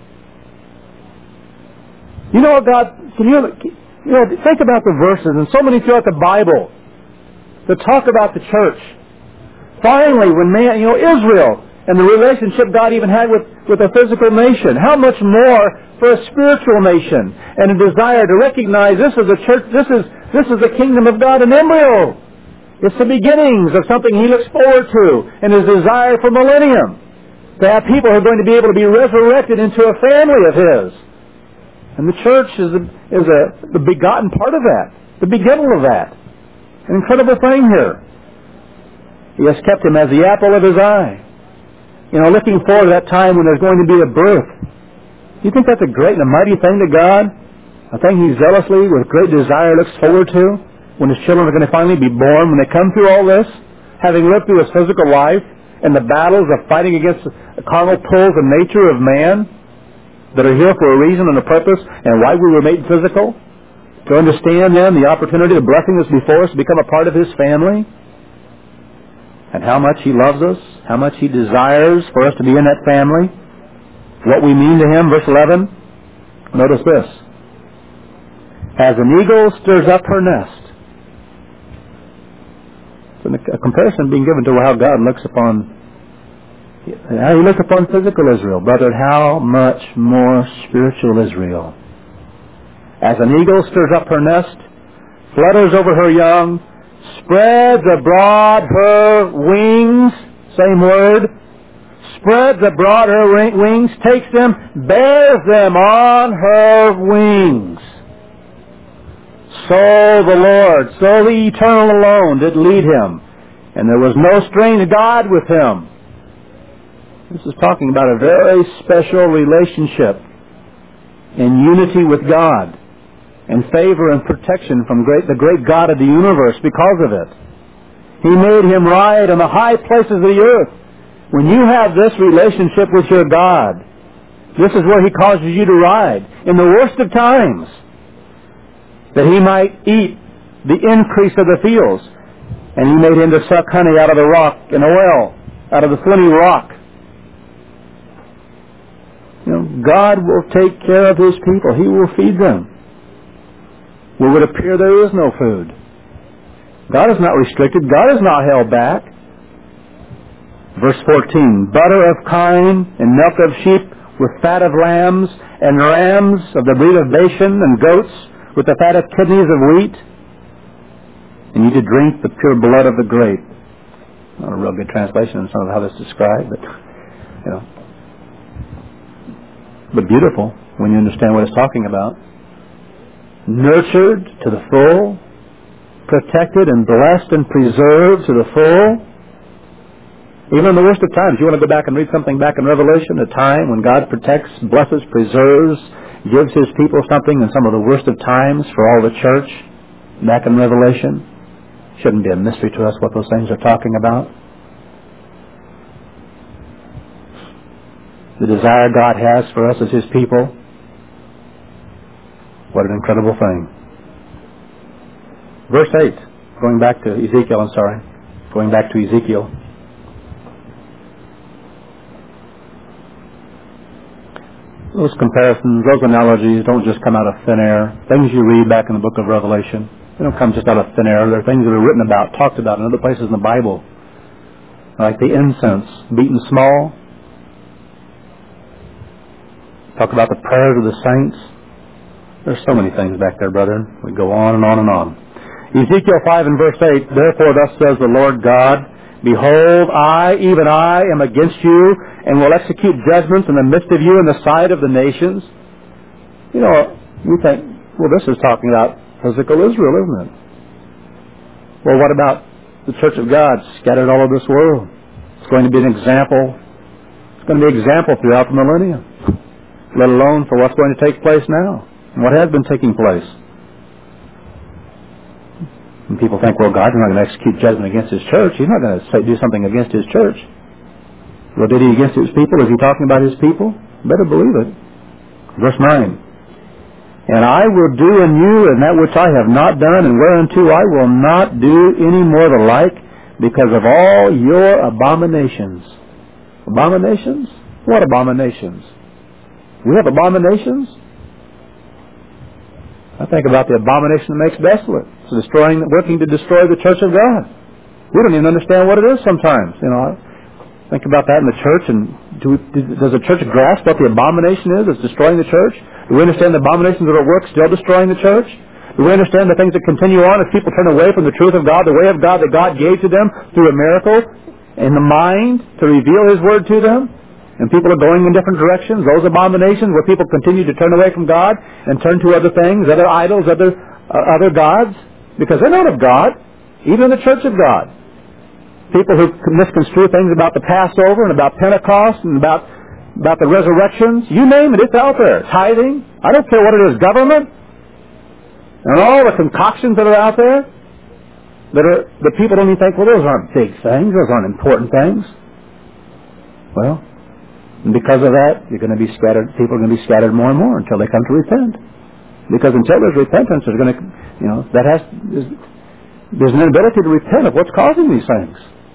You know what God, think about the verses, and so many throughout the Bible that talk about the church. Finally, when Israel and the relationship God even had with a physical nation, how much more for a spiritual nation and a desire to recognize this is a church, this is the kingdom of God in embryo. It's the beginnings of something he looks forward to and his desire for millennium. To have people who are going to be able to be resurrected into a family of his. And the church is the begotten part of that, the beginning of that. An incredible thing here. He has kept him as the apple of his eye. looking forward to that time when there's going to be a birth. You think that's a great and a mighty thing to God? A thing He zealously, with great desire, looks forward to when His children are going to finally be born, when they come through all this, having lived through His physical life and the battles of fighting against the carnal pulls and nature of man that are here for a reason and a purpose and why we were made physical. To understand then the opportunity, the blessing that's before us to become a part of His family, and how much He loves us, how much He desires for us to be in that family, what we mean to Him. Verse 11, notice this. As an eagle stirs up her nest. So a comparison being given to how God looks upon, how He looks upon physical Israel. Brother, how much more spiritual Israel? As an eagle stirs up her nest, flutters over her young, spreads abroad her wings, same word, spreads abroad her wings, takes them, bears them on her wings. So the Lord, so the Eternal alone did lead him, and there was no strange God with him. This is talking about a very special relationship in unity with God, and favor and protection from the great God of the universe because of it. He made him ride on the high places of the earth. When you have this relationship with your God, this is where He causes you to ride in the worst of times, that He might eat the increase of the fields. And He made him to suck honey out of the rock and oil out of the flinty rock. God will take care of His people. He will feed them. Where it would appear there is no food. God is not restricted. God is not held back. Verse 14, butter of kine and milk of sheep with fat of lambs and rams of the breed of Bashan and goats with the fat of kidneys of wheat. And you to drink the pure blood of the grape. Not a real good translation of some of how this is described, but beautiful when you understand what it's talking about. Nurtured to the full, protected and blessed and preserved to the full. Even in the worst of times, you want to go back and read something back in Revelation, a time when God protects, blesses, preserves, gives His people something in some of the worst of times for all the church, back in Revelation. Shouldn't be a mystery to us what those things are talking about. The desire God has for us as His people. What an incredible thing. Verse 8, going back to Ezekiel. Those comparisons, those analogies don't just come out of thin air. Things you read back in the book of Revelation, they don't come just out of thin air. They're things that are written about, talked about in other places in the Bible. Like the incense, beaten small. Talk about the prayers of the saints. There's so many things back there, brethren. We go on and on and on. Ezekiel 5 and verse 8, therefore thus says the Lord God, behold, I, even I, am against you, and will execute judgments in the midst of you in the sight of the nations. You think, well, this is talking about physical Israel, isn't it? Well, what about the church of God scattered all over this world? It's going to be an example. It's going to be an example throughout the millennium, let alone for what's going to take place now. And what has been taking place. And people think, well, God's not going to execute judgment against His church. He's not going to do something against His church. Well, did He against His people? Is He talking about His people? Better believe it. Verse 9. And I will do in you and that which I have not done, and whereunto I will not do any more the like, because of all your abominations. Abominations? What abominations? We have abominations? I think about the abomination that makes desolate. It's working to destroy the church of God. We don't even understand what it is sometimes. I think about that in the church, and does the church grasp what the abomination is that's destroying the church? Do we understand the abominations that are at work still destroying the church? Do we understand the things that continue on as people turn away from the truth of God, the way of God that God gave to them through a miracle in the mind to reveal His Word to them? And people are going in different directions. Those abominations where people continue to turn away from God and turn to other things, other idols, other gods, because they're not of God, even in the church of God. People who misconstrue things about the Passover and about Pentecost and about the resurrections. You name it, it's out there. Tithing. I don't care what it is. Government. And all the concoctions that are out there that people don't even think, well, those aren't big things. Those aren't important things. Well, and because of that, you're going to be scattered. People are going to be scattered more and more until they come to repent. Because until there's repentance, there's going to, there's an inability to repent of what's causing these things.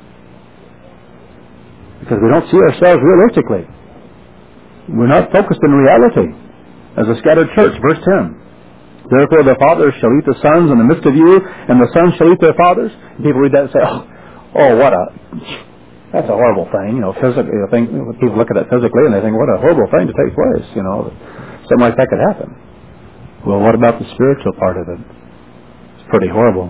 Because we don't see ourselves realistically. We're not focused in reality. As a scattered church, verse 10. Therefore the fathers shall eat the sons in the midst of you, and the sons shall eat their fathers. And people read that and say, that's a horrible thing. Physically, people look at it physically and they think, what a horrible thing to take place. Something like that could happen. Well, what about the spiritual part of it? It's pretty horrible.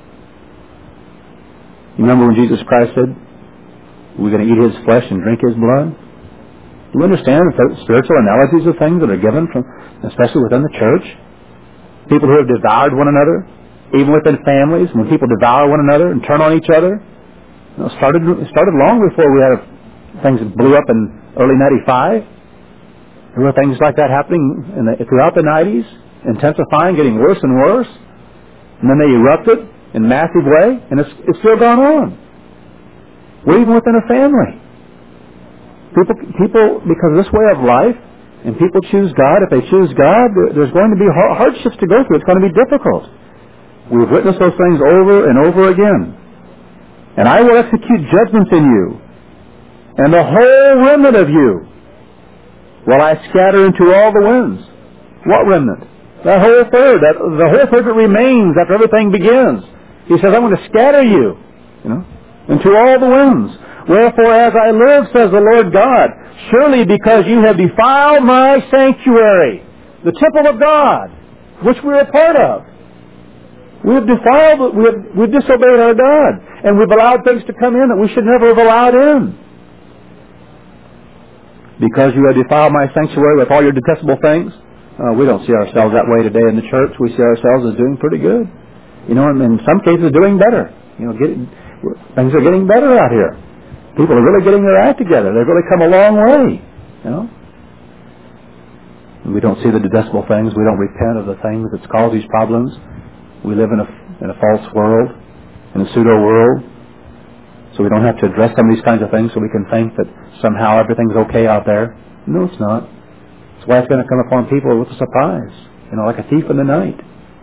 You remember when Jesus Christ said, we're going to eat His flesh and drink His blood? Do you understand the spiritual analogies of things that are given, especially within the church? People who have devoured one another, even within families, when people devour one another and turn on each other. It started long before we had things that blew up in early 95. There were things like that happening throughout the 90s, intensifying, getting worse and worse. And then they erupted in a massive way, and it's still gone on. We're even within a family. People, because of this way of life, and people choose God, if they choose God, there's going to be hardships to go through. It's going to be difficult. We've witnessed those things over and over again. And I will execute judgments in you, and the whole remnant of you will I scatter into all the winds. What remnant? That whole third. The whole third that remains after everything begins. He says, I'm going to scatter you, into all the winds. Wherefore, as I live, says the Lord God, surely because you have defiled my sanctuary, the temple of God, which we are a part of. We have defiled, we've disobeyed our God, and we've allowed things to come in that we should never have allowed in. Because you have defiled my sanctuary with all your detestable things. We don't see ourselves that way today in the church. We see ourselves as doing pretty good. And in some cases doing better. Things are getting better out here. People are really getting their act together. They've really come a long way. And we don't see the detestable things. We don't repent of the things that's caused these problems. We live in a false world, in a pseudo world. So we don't have to address some of these kinds of things so we can think that somehow everything's okay out there. No, it's not. That's why it's going to come upon people with a surprise, like a thief in the night.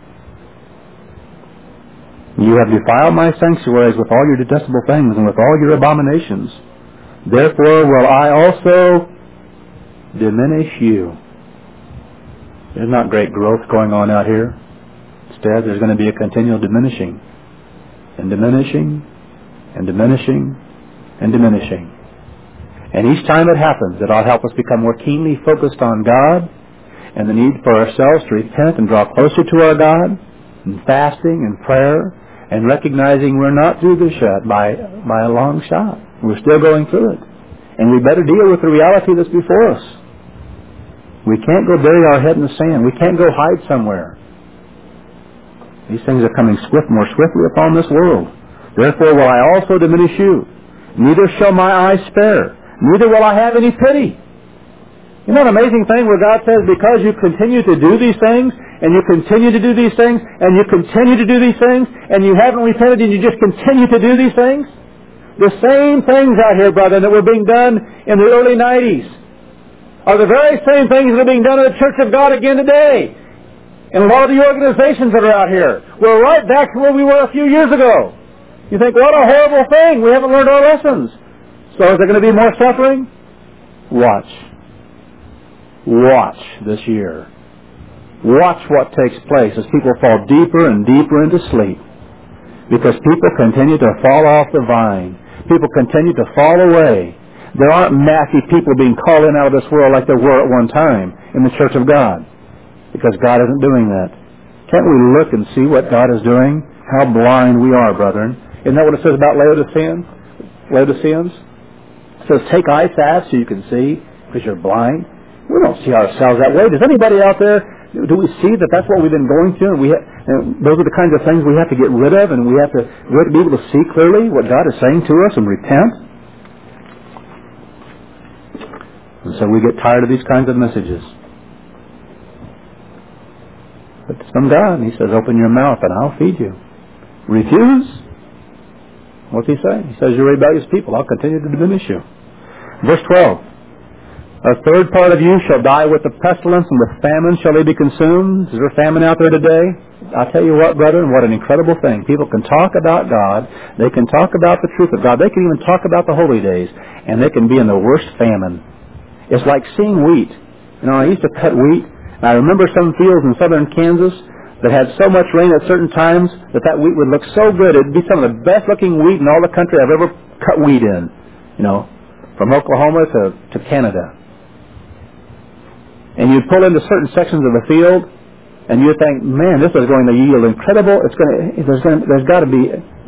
You have defiled my sanctuaries with all your detestable things and with all your abominations. Therefore will I also diminish you. There's not great growth going on out here. Instead, there's going to be a continual diminishing and diminishing and diminishing and diminishing. And each time it happens, it'll help us become more keenly focused on God and the need for ourselves to repent and draw closer to our God in fasting and prayer and recognizing we're not through this yet by a long shot. We're still going through it. And we better deal with the reality that's before us. We can't go bury our head in the sand. We can't go hide somewhere. These things are coming more swiftly upon this world. Therefore will I also diminish you. Neither shall my eyes spare. Neither will I have any pity. You know an amazing thing where God says, because you continue to do these things, and you continue to do these things, and you continue to do these things, and you haven't repented, and you just continue to do these things? The same things out here, brother, that were being done in the early 90s are the very same things that are being done in the Church of God again today. And a lot of the organizations that are out here, we're right back to where we were a few years ago. You think, what a horrible thing. We haven't learned our lessons. So is there going to be more suffering? Watch this year. Watch what takes place as people fall deeper and deeper into sleep. Because people continue to fall off the vine. People continue to fall away. There aren't massive people being called in out of this world like there were at one time in the Church of God. Because God isn't doing that. Can't we look and see what God is doing? How blind we are, brethren. Isn't that what it says about Laodiceans? It says, take eye salve so you can see, because you're blind. We don't see ourselves that way. Does anybody out there, do we see that that's what we've been going through? And those are the kinds of things we have to get rid of, and we have to be able to see clearly what God is saying to us and repent. And so we get tired of these kinds of messages. But from God, He says, open your mouth and I'll feed you. Refuse? What's He say? He says, you're rebellious people. I'll continue to diminish you. Verse 12. A third part of you shall die with the pestilence, and with famine shall they be consumed. Is there famine out there today? I'll tell you what, brethren, what an incredible thing. People can talk about God. They can talk about the truth of God. They can even talk about the holy days, and they can be in the worst famine. It's like seeing wheat. You know, I used to cut wheat, and I remember some fields in southern Kansas that had so much rain at certain times that wheat would look so good. It would be some of the best-looking wheat in all the country I've ever cut wheat in, you know, from Oklahoma to Canada. And you'd pull into certain sections of the field, and you'd think, man, this is going to yield incredible. There's got to be,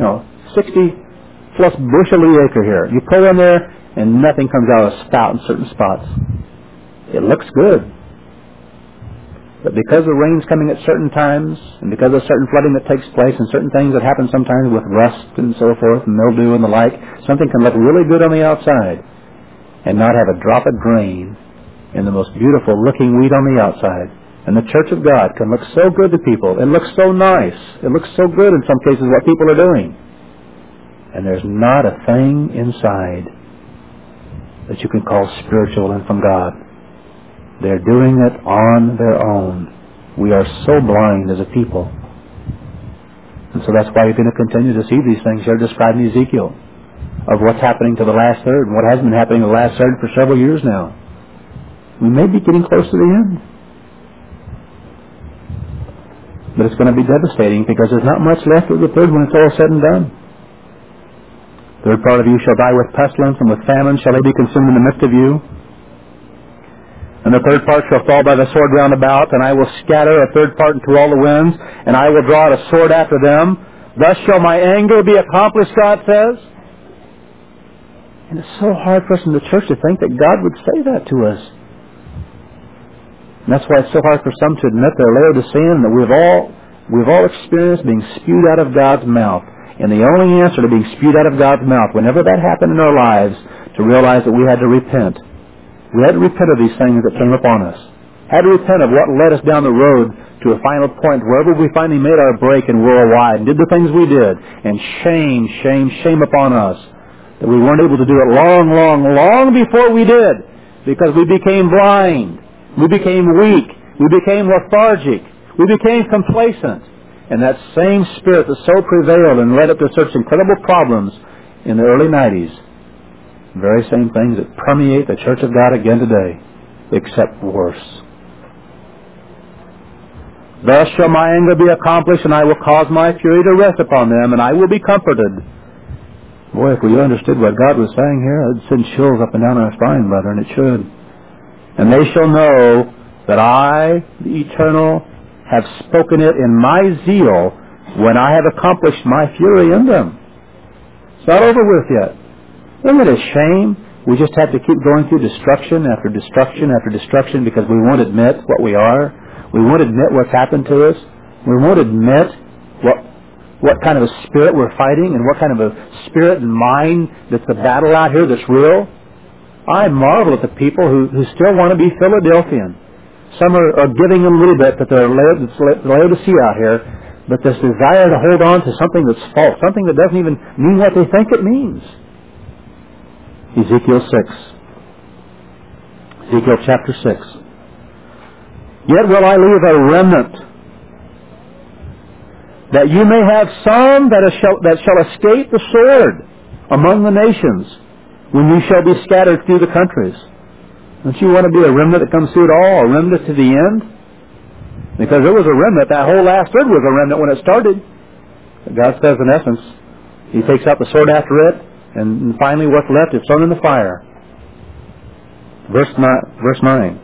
60 plus bushel a acre here. You pull in there, and nothing comes out of a spout in certain spots. It looks good. But because the rain's coming at certain times, and because of certain flooding that takes place, and certain things that happen sometimes with rust and so forth, and mildew and the like, something can look really good on the outside, and not have a drop of grain in the most beautiful looking wheat on the outside. And the church of God can look so good to people. It looks so nice. It looks so good in some cases what people are doing. And there's not a thing inside that you can call spiritual and from God. They're doing it on their own. We are so blind as a people. And so that's why you're going to continue to see these things here described in Ezekiel of what's happening to the last third and what has been happening to the last third for several years now. We may be getting close to the end. But it's going to be devastating because there's not much left of the third when it's all said and done. Third part of you shall die with pestilence, and with famine shall they be consumed in the midst of you. And the third part shall fall by the sword round about, and I will scatter a third part into all the winds, and I will draw out a sword after them. Thus shall my anger be accomplished, God says. And it's so hard for us in the church to think that God would say that to us. And that's why it's so hard for some to admit their Laodicean, that we've all experienced being spewed out of God's mouth. And the only answer to being spewed out of God's mouth, whenever that happened in our lives, to realize that we had to repent. We had to repent of these things that came upon us. Had to repent of what led us down the road to a final point, wherever we finally made our break in worldwide and did the things we did. And shame upon us. That we weren't able to do it long before we did. Because we became blind. We became weak. We became lethargic. We became complacent. And that same spirit that so prevailed and led up to such incredible problems in the early 90s, very same things that permeate the Church of God again today, except worse. Thus shall my anger be accomplished, and I will cause my fury to rest upon them, and I will be comforted. Boy, if we understood what God was saying here, it'd send chills up and down our spine, brethren. It should. And they shall know that I, the Eternal, have spoken it in my zeal when I have accomplished my fury in them. It's not over with yet. Isn't it a shame? We just have to keep going through destruction after destruction after destruction because we won't admit what we are. We won't admit what's happened to us. We won't admit what kind of a spirit we're fighting and what kind of a spirit and mind that's a battle out here that's real. I marvel at the people who still want to be Philadelphian. Some are giving a little bit that they're Laodicea out here, but this desire to hold on to something that's false, something that doesn't even mean what they think it means. Ezekiel 6. Ezekiel chapter 6. Yet will I leave a remnant, that you may have some that shall escape the sword among the nations, when you shall be scattered through the countries. Don't you want to be a remnant that comes through it all, a remnant to the end? Because there was a remnant. That whole last third was a remnant when it started. But God says, in essence, He takes out the sword after it, and finally what's left is thrown in the fire. Verse 9.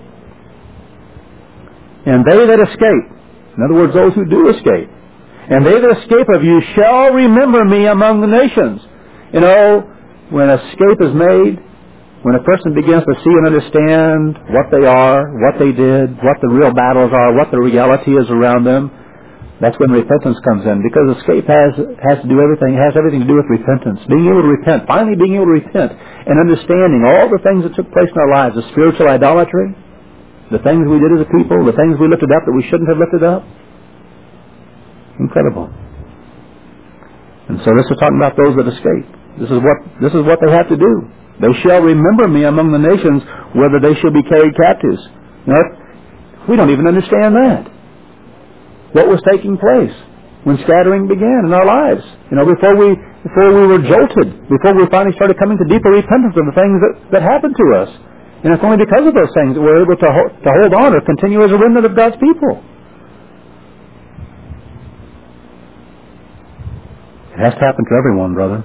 And they that escape, in other words, those who do escape, and they that escape of you shall remember me among the nations. You know, when escape is made, when a person begins to see and understand what they are, what they did, what the real battles are, what the reality is around them, That's when repentance comes in, because escape has to do everything. It has everything to do with repentance. Being able to repent, finally being able to repent, and understanding all the things that took place in our lives, the spiritual idolatry, the things we did as a people, the things we lifted up that we shouldn't have lifted up. Incredible. And so this is talking about those that escape. This is what they have to do. They shall remember me among the nations, whether they shall be carried captives. You know, we don't even understand that. What was taking place when scattering began in our lives? You know, before we were jolted, before we finally started coming to deeper repentance of the things that happened to us. And it's only because of those things that we're able to hold on or continue as a remnant of God's people. It has to happen to everyone, brother.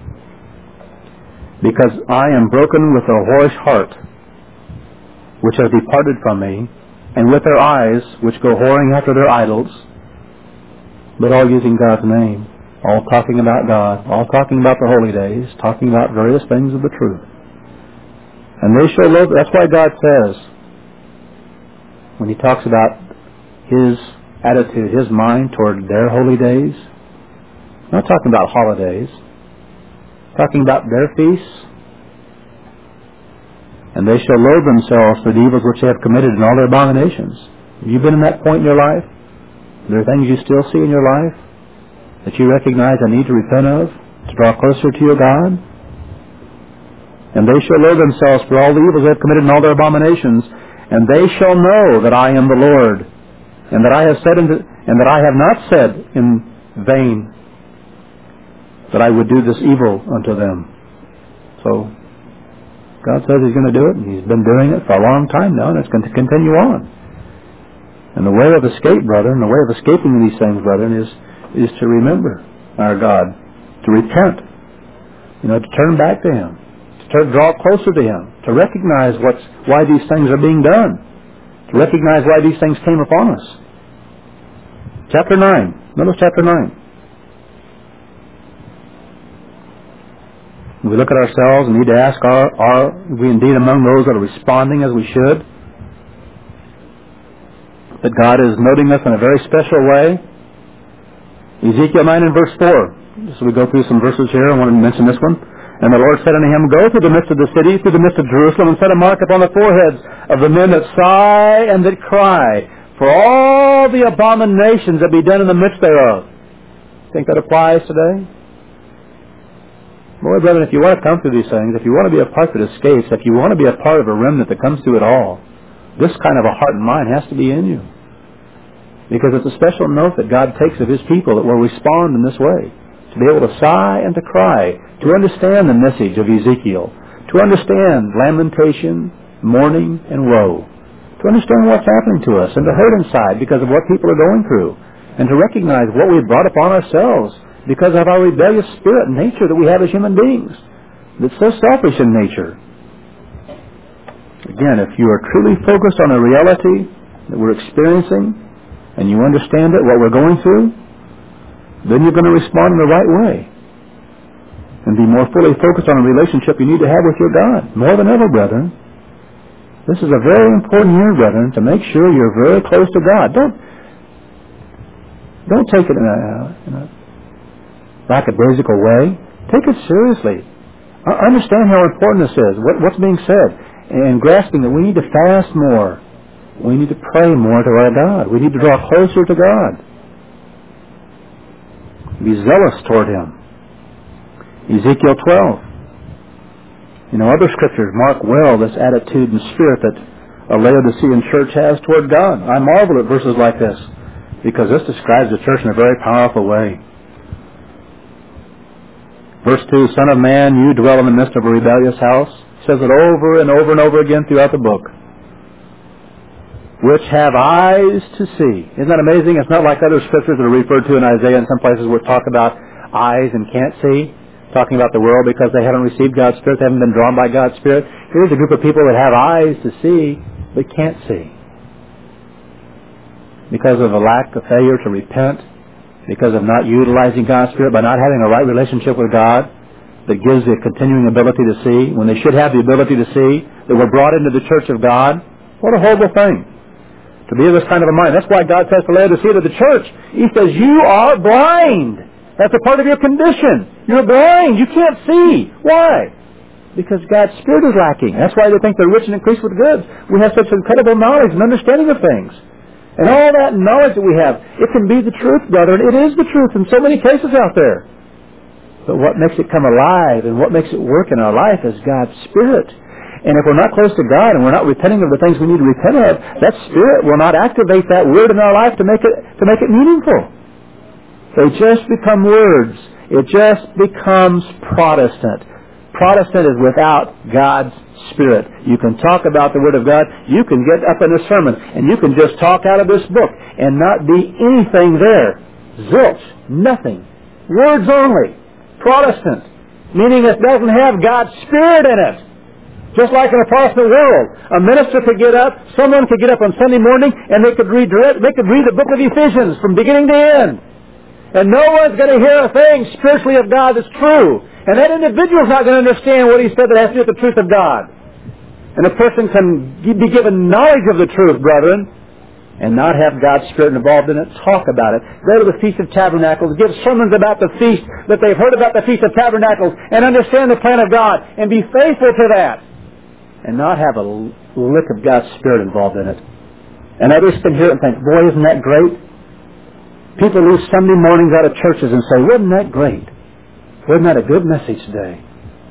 Because I am broken with a whorish heart, which has departed from me, and with their eyes, which go whoring after their idols, but all using God's name, all talking about God, all talking about the holy days, talking about various things of the truth. And they shall loathe. That's why God says, when He talks about His attitude, His mind toward their holy days, not talking about holidays, talking about their feasts, and they shall loathe themselves for the evils which they have committed in all their abominations. Have you been in that point in your life? There are things you still see in your life that you recognize I need to repent of, to draw closer to your God? And they shall loathe themselves for all the evils they have committed in all their abominations, and they shall know that I am the Lord, and that I have not said in vain that I would do this evil unto them. So God says He's going to do it, and He's been doing it for a long time now, and it's going to continue on. And the way of escape, brother, and the way of escaping these things, brethren, is to remember our God, to repent, to turn back to Him, to draw closer to Him, to recognize why these things are being done, to recognize why these things came upon us. Chapter 9. Notice chapter 9. We look at ourselves and need to ask, are we indeed among those that are responding as we should? That God is noting us in a very special way. Ezekiel 9 and verse 4. So we go through some verses here. I want to mention this one. And the Lord said unto him, Go through the midst of the city, through the midst of Jerusalem, and set a mark upon the foreheads of the men that sigh and that cry, for all the abominations that be done in the midst thereof. Think that applies today? Boy, brethren, if you want to come through these things, if you want to be a part that escapes, if you want to be a part of a remnant that comes through it all, this kind of a heart and mind has to be in you. Because it's a special note that God takes of His people that will respond in this way. To be able to sigh and to cry, to understand the message of Ezekiel, to understand lamentation, mourning, and woe, to understand what's happening to us, and to hurt inside because of what people are going through, and to recognize what we've brought upon ourselves because of our rebellious spirit and nature that we have as human beings, that's so selfish in nature. Again, if you are truly focused on a reality that we're experiencing, and you understand it, what we're going through, then you're going to respond in the right way and be more fully focused on a relationship you need to have with your God. More than ever, brethren. This is a very important year, brethren, to make sure you're very close to God. Don't take it in a lackadaisical way. Take it seriously. Understand how important this is, what's being said, and grasping that we need to fast more. We need to pray more to our God. We need to draw closer to God. Be zealous toward Him. Ezekiel 12. Other scriptures mark well this attitude and spirit that a Laodicean church has toward God. I marvel at verses like this, because this describes the church in a very powerful way. Verse 2, Son of man, you dwell in the midst of a rebellious house. It says it over and over and over again throughout the book. Which have eyes to see. Isn't that amazing? It's not like other scriptures that are referred to in Isaiah in some places where talk about eyes and can't see, talking about the world because they haven't received God's Spirit, they haven't been drawn by God's Spirit. Here's a group of people that have eyes to see, but can't see. Because of a lack of failure to repent, because of not utilizing God's Spirit, by not having a right relationship with God that gives the continuing ability to see, when they should have the ability to see, that we're brought into the church of God. What a horrible thing. To be of this kind of a mind. That's why God says to Laodicea, to the church, He says, you are blind. That's a part of your condition. You're blind. You can't see. Why? Because God's Spirit is lacking. That's why they think they're rich and increased with goods. We have such incredible knowledge and understanding of things. And all that knowledge that we have, it can be the truth, brethren. It is the truth in so many cases out there. But what makes it come alive and what makes it work in our life is God's Spirit. And if we're not close to God and we're not repenting of the things we need to repent of, that Spirit will not activate that Word in our life to make it meaningful. They just become words. It just becomes Protestant. Protestant is without God's Spirit. You can talk about the Word of God. You can get up in a sermon and you can just talk out of this book and not be anything there. Zilch. Nothing. Words only. Protestant. Meaning it doesn't have God's Spirit in it. Just like in a Protestant world, a minister could get up, someone could get up on Sunday morning, and they could read the book of Ephesians from beginning to end. And no one's going to hear a thing spiritually of God that's true. And that individual's not going to understand what he said that has to do with the truth of God. And a person can be given knowledge of the truth, brethren, and not have God's Spirit involved in it. Talk about it. Go to the Feast of Tabernacles. Give sermons about the feast that they've heard about the Feast of Tabernacles, and understand the plan of God, and be faithful to that. And not have a lick of God's Spirit involved in it. And others can hear it and think, boy, isn't that great? People leave Sunday mornings out of churches and say, wasn't that great? Wasn't that a good message today?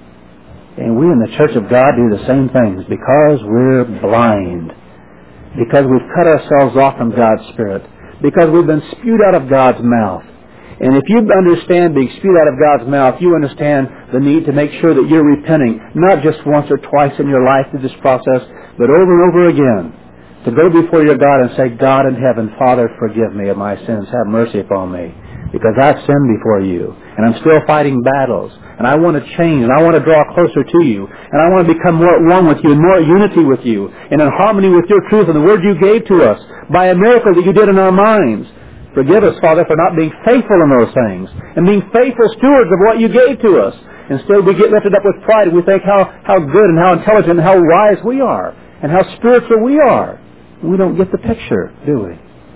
And we in the Church of God do the same things because we're blind. Because we've cut ourselves off from God's Spirit. Because we've been spewed out of God's mouth. And if you understand being spewed out of God's mouth, you understand the need to make sure that you're repenting, not just once or twice in your life through this process, but over and over again. To go before your God and say, God in heaven, Father, forgive me of my sins. Have mercy upon me. Because I've sinned before you. And I'm still fighting battles. And I want to change. And I want to draw closer to you. And I want to become more at one with you and more at unity with you. And in harmony with your truth and the word you gave to us by a miracle that you did in our minds. Forgive us, Father, for not being faithful in those things and being faithful stewards of what you gave to us. Instead, we get lifted up with pride and we think how good and how intelligent and how wise we are and how spiritual we are. And we don't get the picture, do we?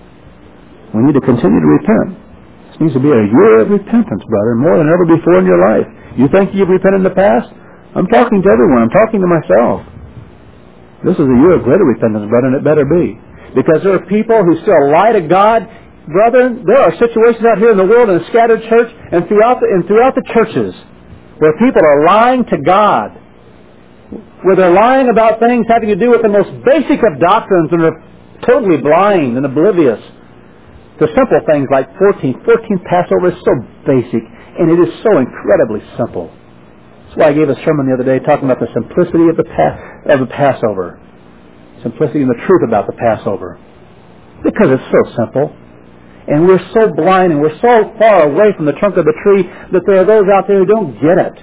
We need to continue to repent. This needs to be a year of repentance, brother, more than ever before in your life. You think you've repented in the past? I'm talking to everyone. I'm talking to myself. This is a year of greater repentance, brother, and it better be. Because there are people who still lie to God. Brethren, there are situations out here in the world in the scattered church and throughout the churches where people are lying to God, where they're lying about things having to do with the most basic of doctrines and they're totally blind and oblivious to simple things like 14th Passover is so basic and it is so incredibly simple. That's why I gave a sermon the other day talking about the simplicity of the Passover, simplicity and the truth about the Passover, because it's so simple. And we're so blind and we're so far away from the trunk of the tree that there are those out there who don't get it.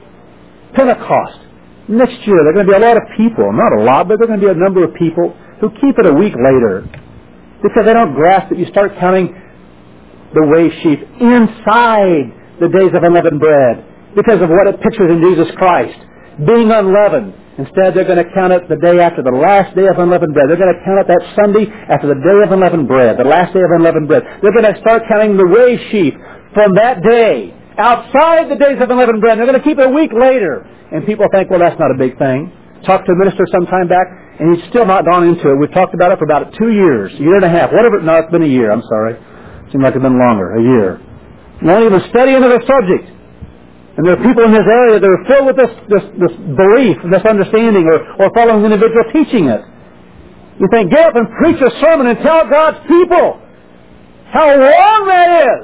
Pentecost. Next year there are going to be a lot of people, not a lot, but there are going to be a number of people who keep it a week later because they don't grasp that you start counting the wave sheaf inside the days of unleavened bread because of what it pictures in Jesus Christ, being unleavened. Instead, they're going to count it the day after the last day of unleavened bread. They're going to count it that Sunday after the day of unleavened bread, the last day of unleavened bread. They're going to start counting the wave sheaf from that day, outside the days of unleavened bread. They're going to keep it a week later. And people think, well, that's not a big thing. Talked to a minister some time back, and he's still not gone into it. We've talked about it for about 2 years, a year and a half, whatever. No, it's been a year. I'm sorry. Seemed like it's been longer, a year. Won't even study into the subject. And there are people in this area that are filled with this belief, this understanding, or following an individual teaching it. You think, get up and preach a sermon and tell God's people how wrong that is.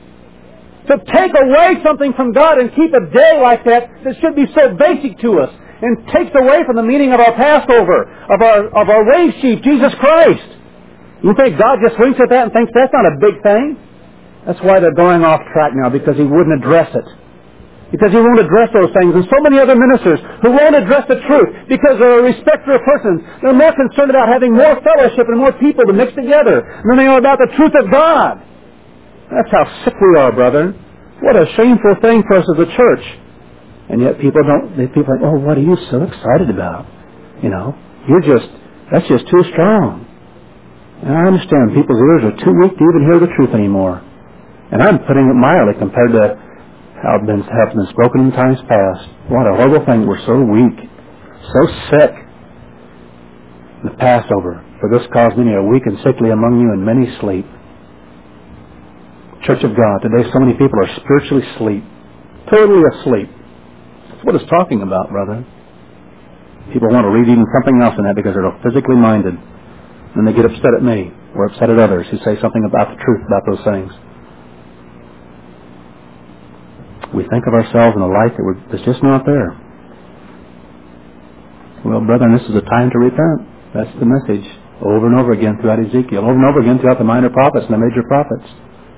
To take away something from God and keep a day like that should be so basic to us and takes away from the meaning of our Passover, of our wave sheaf, Jesus Christ. You think God just winks at that and thinks that's not a big thing? That's why they're going off track now, because He wouldn't address it. Because He won't address those things. And so many other ministers who won't address the truth because they're a respecter of persons. They're more concerned about having more fellowship and more people to mix together than they are about the truth of God. That's how sick we are, brother. What a shameful thing for us as a church. And yet people think, oh, what are you so excited about? You know, that's just too strong. And I understand people's ears are too weak to even hear the truth anymore. And I'm putting it mildly compared to how it's been spoken in times past. What a horrible thing. We're so weak, so sick. The Passover. For this cause many are weak and sickly among you, and many sleep. Church of God, today so many people are spiritually asleep. Totally asleep. That's what it's talking about, brother. People want to read even something else in that because they're physically minded. And they get upset at me or upset at others who say something about the truth about those things. We think of ourselves in a light that's just not there. Well, brethren, this is a time to repent. That's the message over and over again throughout Ezekiel, over and over again throughout the minor prophets and the major prophets.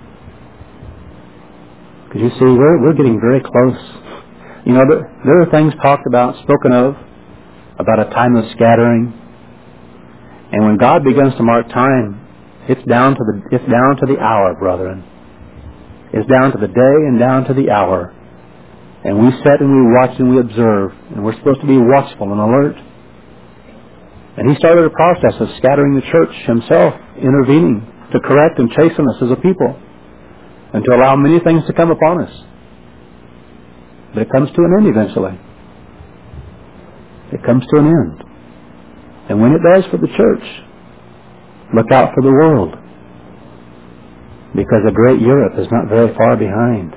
Because you see, we're getting very close. You know, there are things talked about, spoken of, about a time of scattering. And when God begins to mark time, it's down to the hour, brethren. It's down to the day and down to the hour. And we sit and we watch and we observe. And we're supposed to be watchful and alert. And He started a process of scattering the church Himself, intervening to correct and chasten us as a people, and to allow many things to come upon us. But it comes to an end eventually. It comes to an end. And when it does for the church, look out for the world. Because a great Europe is not very far behind.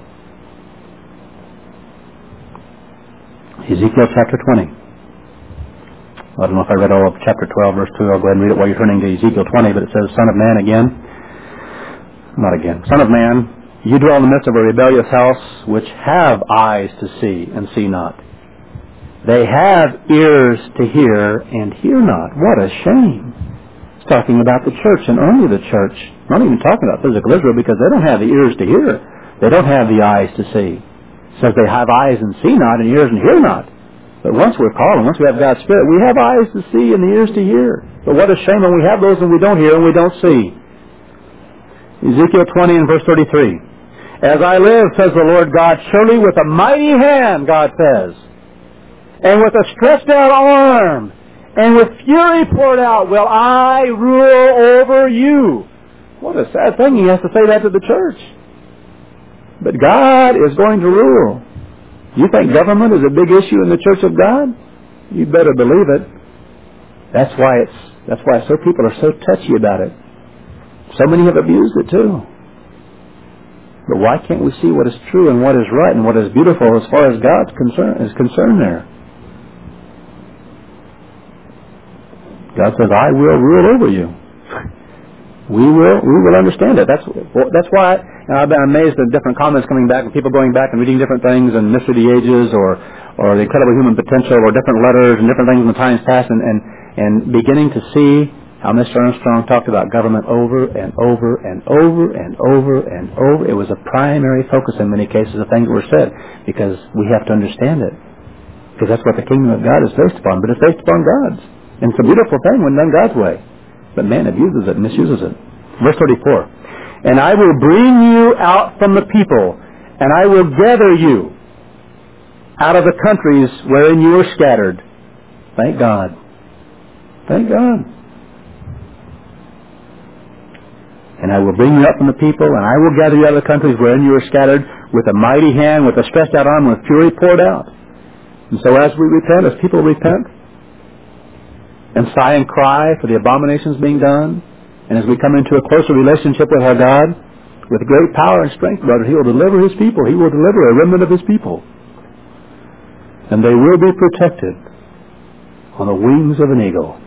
Ezekiel chapter 20. I don't know if I read all of chapter 12, verse 2. I'll go ahead and read it while you're turning to Ezekiel 20, but it says, Son of man again. Not again. Son of man, you dwell in the midst of a rebellious house, which have eyes to see and see not. They have ears to hear and hear not. What a shame. It's talking about the church and only the church. Not even talking about physical Israel, because they don't have the ears to hear. They don't have the eyes to see. It says they have eyes and see not, and ears and hear not. But once we're called, and once we have God's Spirit, we have eyes to see and ears to hear. But what a shame when we have those and we don't hear and we don't see. Ezekiel 20 and verse 33. As I live, says the Lord God, surely with a mighty hand, God says, and with a stretched out arm, and with fury poured out, will I rule over you. What a sad thing. He has to say that to the church. But God is going to rule. You think government is a big issue in the church of God? You better believe it. That's why so people are so touchy about it. So many have abused it too. But why can't we see what is true and what is right and what is beautiful as far as God's concerned there? God says, I will rule over you. We will understand it. That's why I've been amazed at different comments coming back and people going back and reading different things and Mystery of the Ages or the Incredible Human Potential or different letters and different things in the times past and beginning to see how Mr. Armstrong talked about government over and over and over and over and over. It was a primary focus in many cases of things that were said because we have to understand it. Because that's what the kingdom of God is based upon. But it's based upon God's. And it's a beautiful thing when done God's way. But man abuses it, misuses it. Verse 34. And I will bring you out from the people, and I will gather you out of the countries wherein you were scattered. Thank God. Thank God. And I will bring you up from the people, and I will gather you out of the countries wherein you were scattered, with a mighty hand, with a stretched out arm, with fury poured out. And so as we repent, as people repent, and sigh and cry for the abominations being done, and as we come into a closer relationship with our God, with great power and strength, brother, He will deliver His people. He will deliver a remnant of His people. And they will be protected on the wings of an eagle.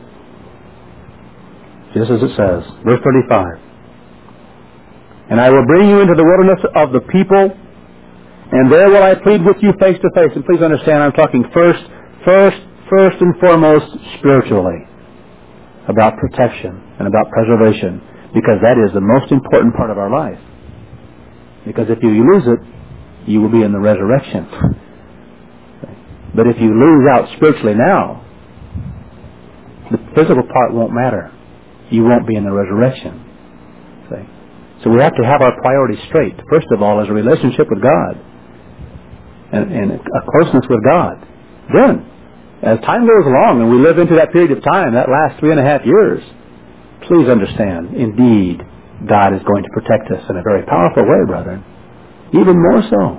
Just as it says, verse 35. And I will bring you into the wilderness of the people, and there will I plead with you face to face. And please understand, I'm talking first and foremost spiritually about protection and about preservation, because that is the most important part of our life. Because if you lose it, you will be in the resurrection. But if you lose out spiritually now, the physical part won't matter. You won't be in the resurrection. So we have to have our priorities straight. First of all, is a relationship with God and a closeness with God. Then, as time goes along and we live into that period of time, that last 3.5 years, please understand, indeed, God is going to protect us in a very powerful way, brethren. Even more so.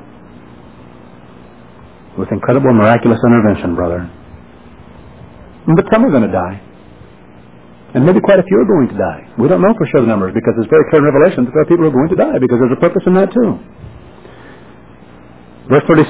With incredible miraculous intervention, brethren. But some are going to die. And maybe quite a few are going to die. We don't know for sure the numbers because it's very clear in Revelation that there are people who are going to die because there's a purpose in that too. Verse 36.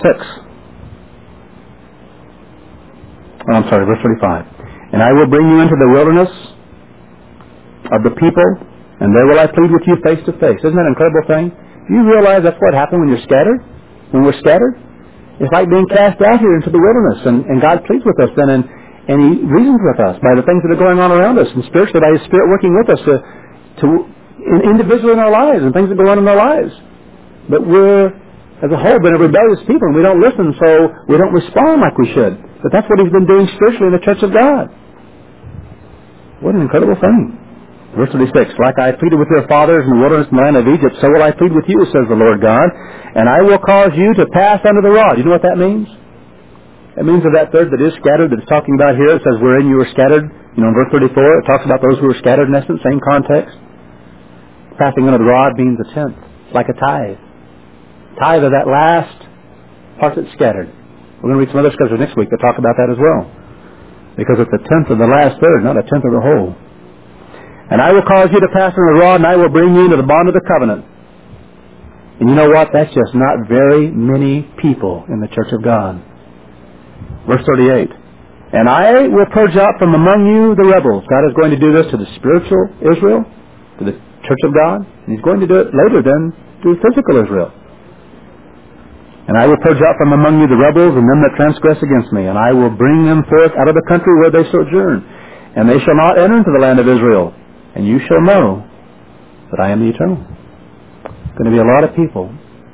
Verse 35. And I will bring you into the wilderness of the people, and there will I plead with you face to face. Isn't that an incredible thing? Do you realize that's what happened when you're scattered? When we're scattered? It's like being cast out here into the wilderness, and God pleads with us then, and He reasons with us by the things that are going on around us, and spiritually by His Spirit working with us individually in our lives and things that go on in our lives. But we're, as a whole, been a rebellious people, and we don't listen, so we don't respond like we should. But that's what He's been doing spiritually in the church of God. What an incredible thing. Verse 36, like I pleaded with your fathers in the wilderness in the land of Egypt, so will I plead with you, says the Lord God, and I will cause you to pass under the rod. You know what that means? It means of that third that is scattered, that it's talking about here. It says, wherein you were scattered. In verse 34, it talks about those who were scattered in essence, same context. Passing under the rod means a tenth. It's like a tithe. Tithe of that last part that's scattered. We're going to read some other scriptures next week that talk about that as well. Because it's a tenth of the last third, not a tenth of the whole. And I will cause you to pass under the rod, and I will bring you into the bond of the covenant. And you know what? That's just not very many people in the church of God. Verse 38. And I will purge out from among you the rebels. God is going to do this to the spiritual Israel, to the church of God. And He's going to do it later then to physical Israel. And I will purge out from among you the rebels and them that transgress against me. And I will bring them forth out of the country where they sojourn. And they shall not enter into the land of Israel. And you shall know that I am the Eternal. There's going to be a lot of people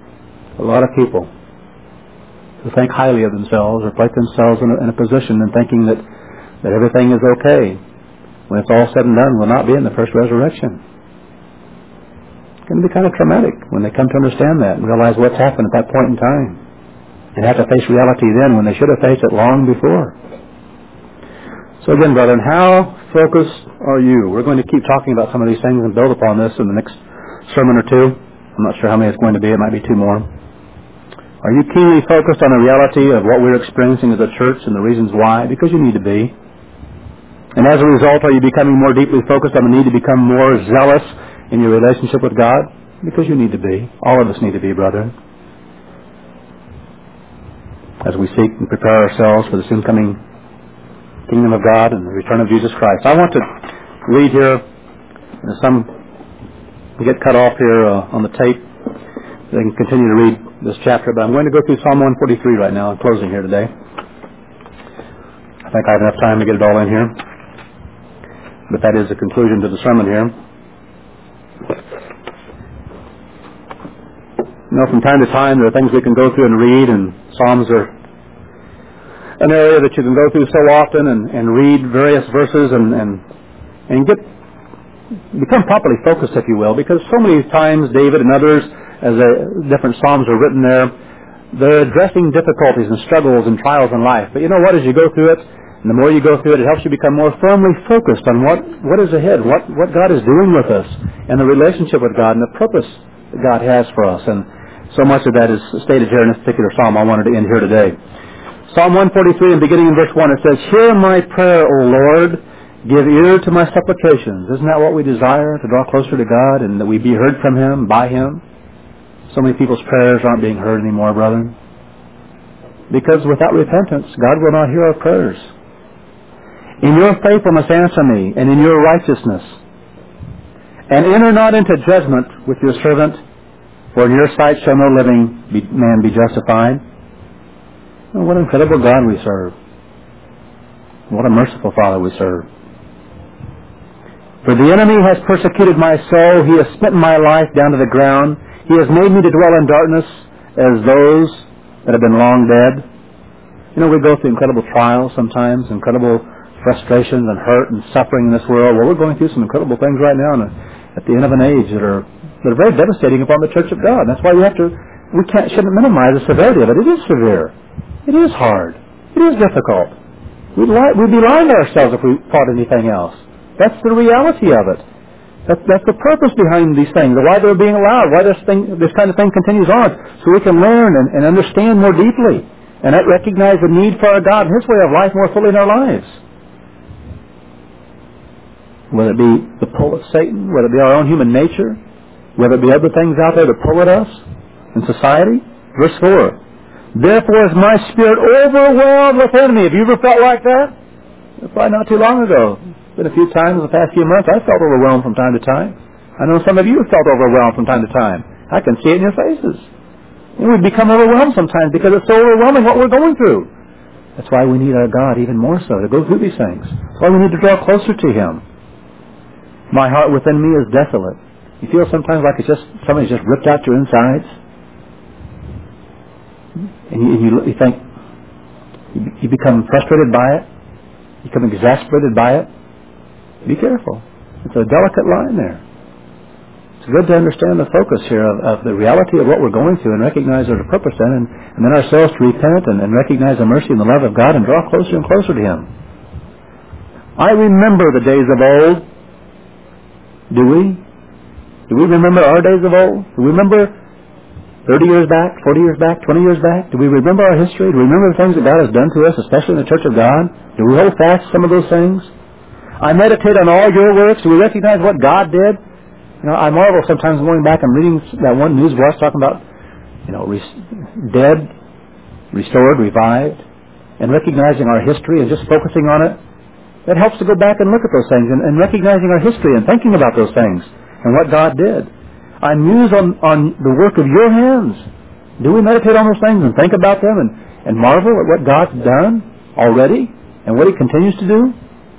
who think highly of themselves or place themselves in a position and thinking that everything is okay. When it's all said and done, will not be in the first resurrection. It's going to be kind of traumatic when they come to understand that and realize what's happened at that point in time. And have to face reality then when they should have faced it long before. So again, brethren, how focused are you? We're going to keep talking about some of these things and build upon this in the next sermon or two. I'm not sure how many it's going to be. It might be two more. Are you keenly focused on the reality of what we're experiencing as a church and the reasons why? Because you need to be. And as a result, are you becoming more deeply focused on the need to become more zealous in your relationship with God? Because you need to be. All of us need to be, brethren. As we seek and prepare ourselves for the soon coming kingdom of God and the return of Jesus Christ. I want to read here, some get cut off here on the tape. They can continue to read this chapter, but I'm going to go through Psalm 143 right now. I'm closing here today. I think I have enough time to get it all in here. But that is the conclusion to the sermon here. From time to time there are things we can go through and read, and Psalms are an area that you can go through so often and read various verses and become properly focused, if you will, because so many times David and others, as different Psalms are written there, they're addressing difficulties and struggles and trials in life. But you know what? As you go through it, and the more you go through it, it helps you become more firmly focused on what is ahead, what God is doing with us, and the relationship with God and the purpose that God has for us. And so much of that is stated here in this particular Psalm. I wanted to end here today. Psalm 143, and beginning in verse 1, it says, Hear my prayer, O Lord, give ear to my supplications. Isn't that what we desire, to draw closer to God and that we be heard from Him, by Him? So many people's prayers aren't being heard anymore, brethren. Because without repentance, God will not hear our prayers. In your faithfulness answer me, and in your righteousness. And enter not into judgment with your servant, for in your sight shall no living man be justified. Oh, what an incredible God we serve. What a merciful Father we serve. For the enemy has persecuted my soul. He has smitten my life down to the ground. He has made me to dwell in darkness as those that have been long dead. We go through incredible trials sometimes, incredible frustrations and hurt and suffering in this world. Well, we're going through some incredible things right now at the end of an age that are very devastating upon the church of God. That's why shouldn't minimize the severity of it. It is severe. It is hard. It is difficult. We'd be lying to ourselves if we thought anything else. That's the reality of it. That's the purpose behind these things, why they're being allowed, why this kind of thing continues on, so we can learn and understand more deeply and recognize the need for our God and His way of life more fully in our lives. Whether it be the pull of Satan, whether it be our own human nature, whether it be other things out there that pull at us in society. Verse 4. Therefore is my spirit overwhelmed within me. Have you ever felt like that? Probably not too long ago. Been a few times in the past few months I felt overwhelmed from time to time. I know some of you have felt overwhelmed from time to time. I can see it in your faces. And we become overwhelmed sometimes because it's so overwhelming what we're going through. That's why we need our God even more so to go through these things. That's why we need to draw closer to Him. My heart within me is desolate. You feel sometimes like it's just somebody's just ripped out your insides, and you think you become frustrated by it, you become exasperated by it. Be careful. It's a delicate line there. It's good to understand the focus here of the reality of what we're going through and recognize there's a purpose in it, and then ourselves to repent and recognize the mercy and the love of God and draw closer and closer to Him. I remember the days of old. Do we? Do we remember our days of old? Do we remember 30 years back, 40 years back, 20 years back? Do we remember our history? Do we remember the things that God has done to us, especially in the Church of God? Do we hold fast to some of those things? I meditate on all your works. Do we recognize what God did? You know, I marvel sometimes going back and reading that one news watch talking about, dead, restored, revived, and recognizing our history and just focusing on it. That helps to go back and look at those things and recognizing our history and thinking about those things and what God did. I muse on the work of your hands. Do we meditate on those things and think about them and marvel at what God's done already and what He continues to do?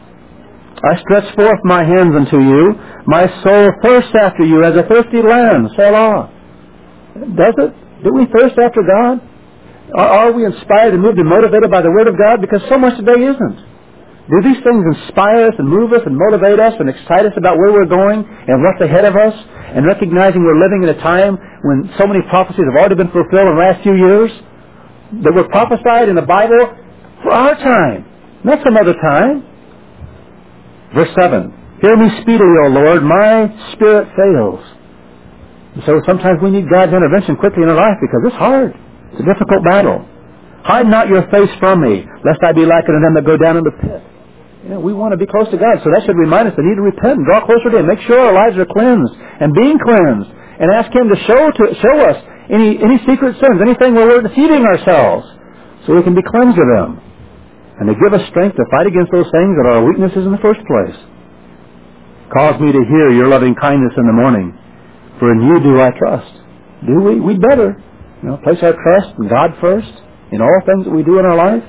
I stretch forth my hands unto you. My soul thirsts after you as a thirsty land. Selah. Does it? Do we thirst after God? Are we inspired and moved and motivated by the Word of God? Because so much today isn't. Do these things inspire us and move us and motivate us and excite us about where we're going and what's ahead of us, and recognizing we're living in a time when so many prophecies have already been fulfilled in the last few years that were prophesied in the Bible for our time, not some other time? Verse 7. Hear me speedily, O Lord, my spirit fails. And so sometimes we need God's intervention quickly in our life because it's hard. It's a difficult battle. Hide not your face from me, lest I be likened to them that go down in the pit. We want to be close to God, so that should remind us the need to repent and draw closer to Him. Make sure our lives are cleansed and being cleansed, and ask Him to show us any secret sins, anything where we're deceiving ourselves, so we can be cleansed of them, and to give us strength to fight against those things that are our weaknesses in the first place. Cause me to hear your loving kindness in the morning, for in you do I trust. Do we? We'd better. Place our trust in God first in all things that we do in our life.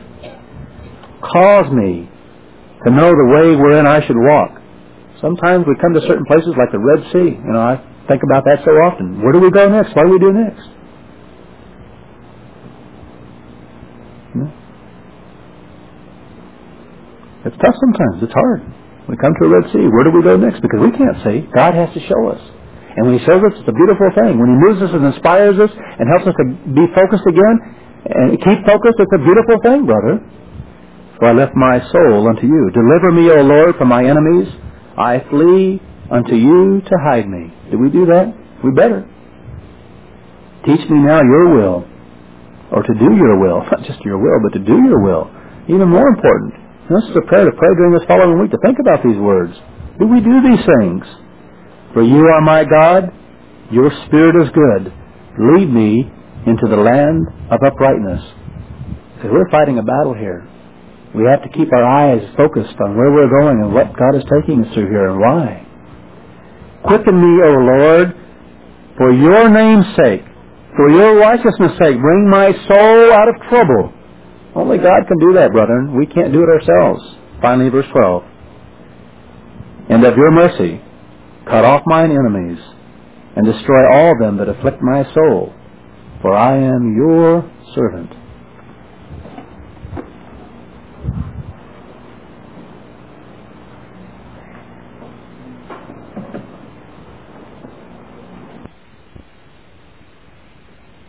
Cause me to know the way wherein I should walk. Sometimes we come to certain places like the Red Sea. I think about that so often. Where do we go next? What do we do next? It's tough sometimes. It's hard. We come to a Red Sea. Where do we go next? Because we can't see. God has to show us. And when He shows us, it's a beautiful thing. When He moves us and inspires us and helps us to be focused again and keep focused, it's a beautiful thing, brother. For I lift my soul unto you. Deliver me, O Lord, from my enemies. I flee unto you to hide me. Do we do that? We better. Teach me now your will, or to do your will. Not just your will, but to do your will. Even more important. This is a prayer to pray during this following week, to think about these words. Do we do these things? For you are my God. Your Spirit is good. Lead me into the land of uprightness. Because we're fighting a battle here. We have to keep our eyes focused on where we're going and what God is taking us through here and why. Quicken me, O Lord, for your name's sake, for your righteousness' sake. Bring my soul out of trouble. Only God can do that, brethren. We can't do it ourselves. Finally, verse 12. And of your mercy, cut off mine enemies, and destroy all them that afflict my soul, for I am your servant.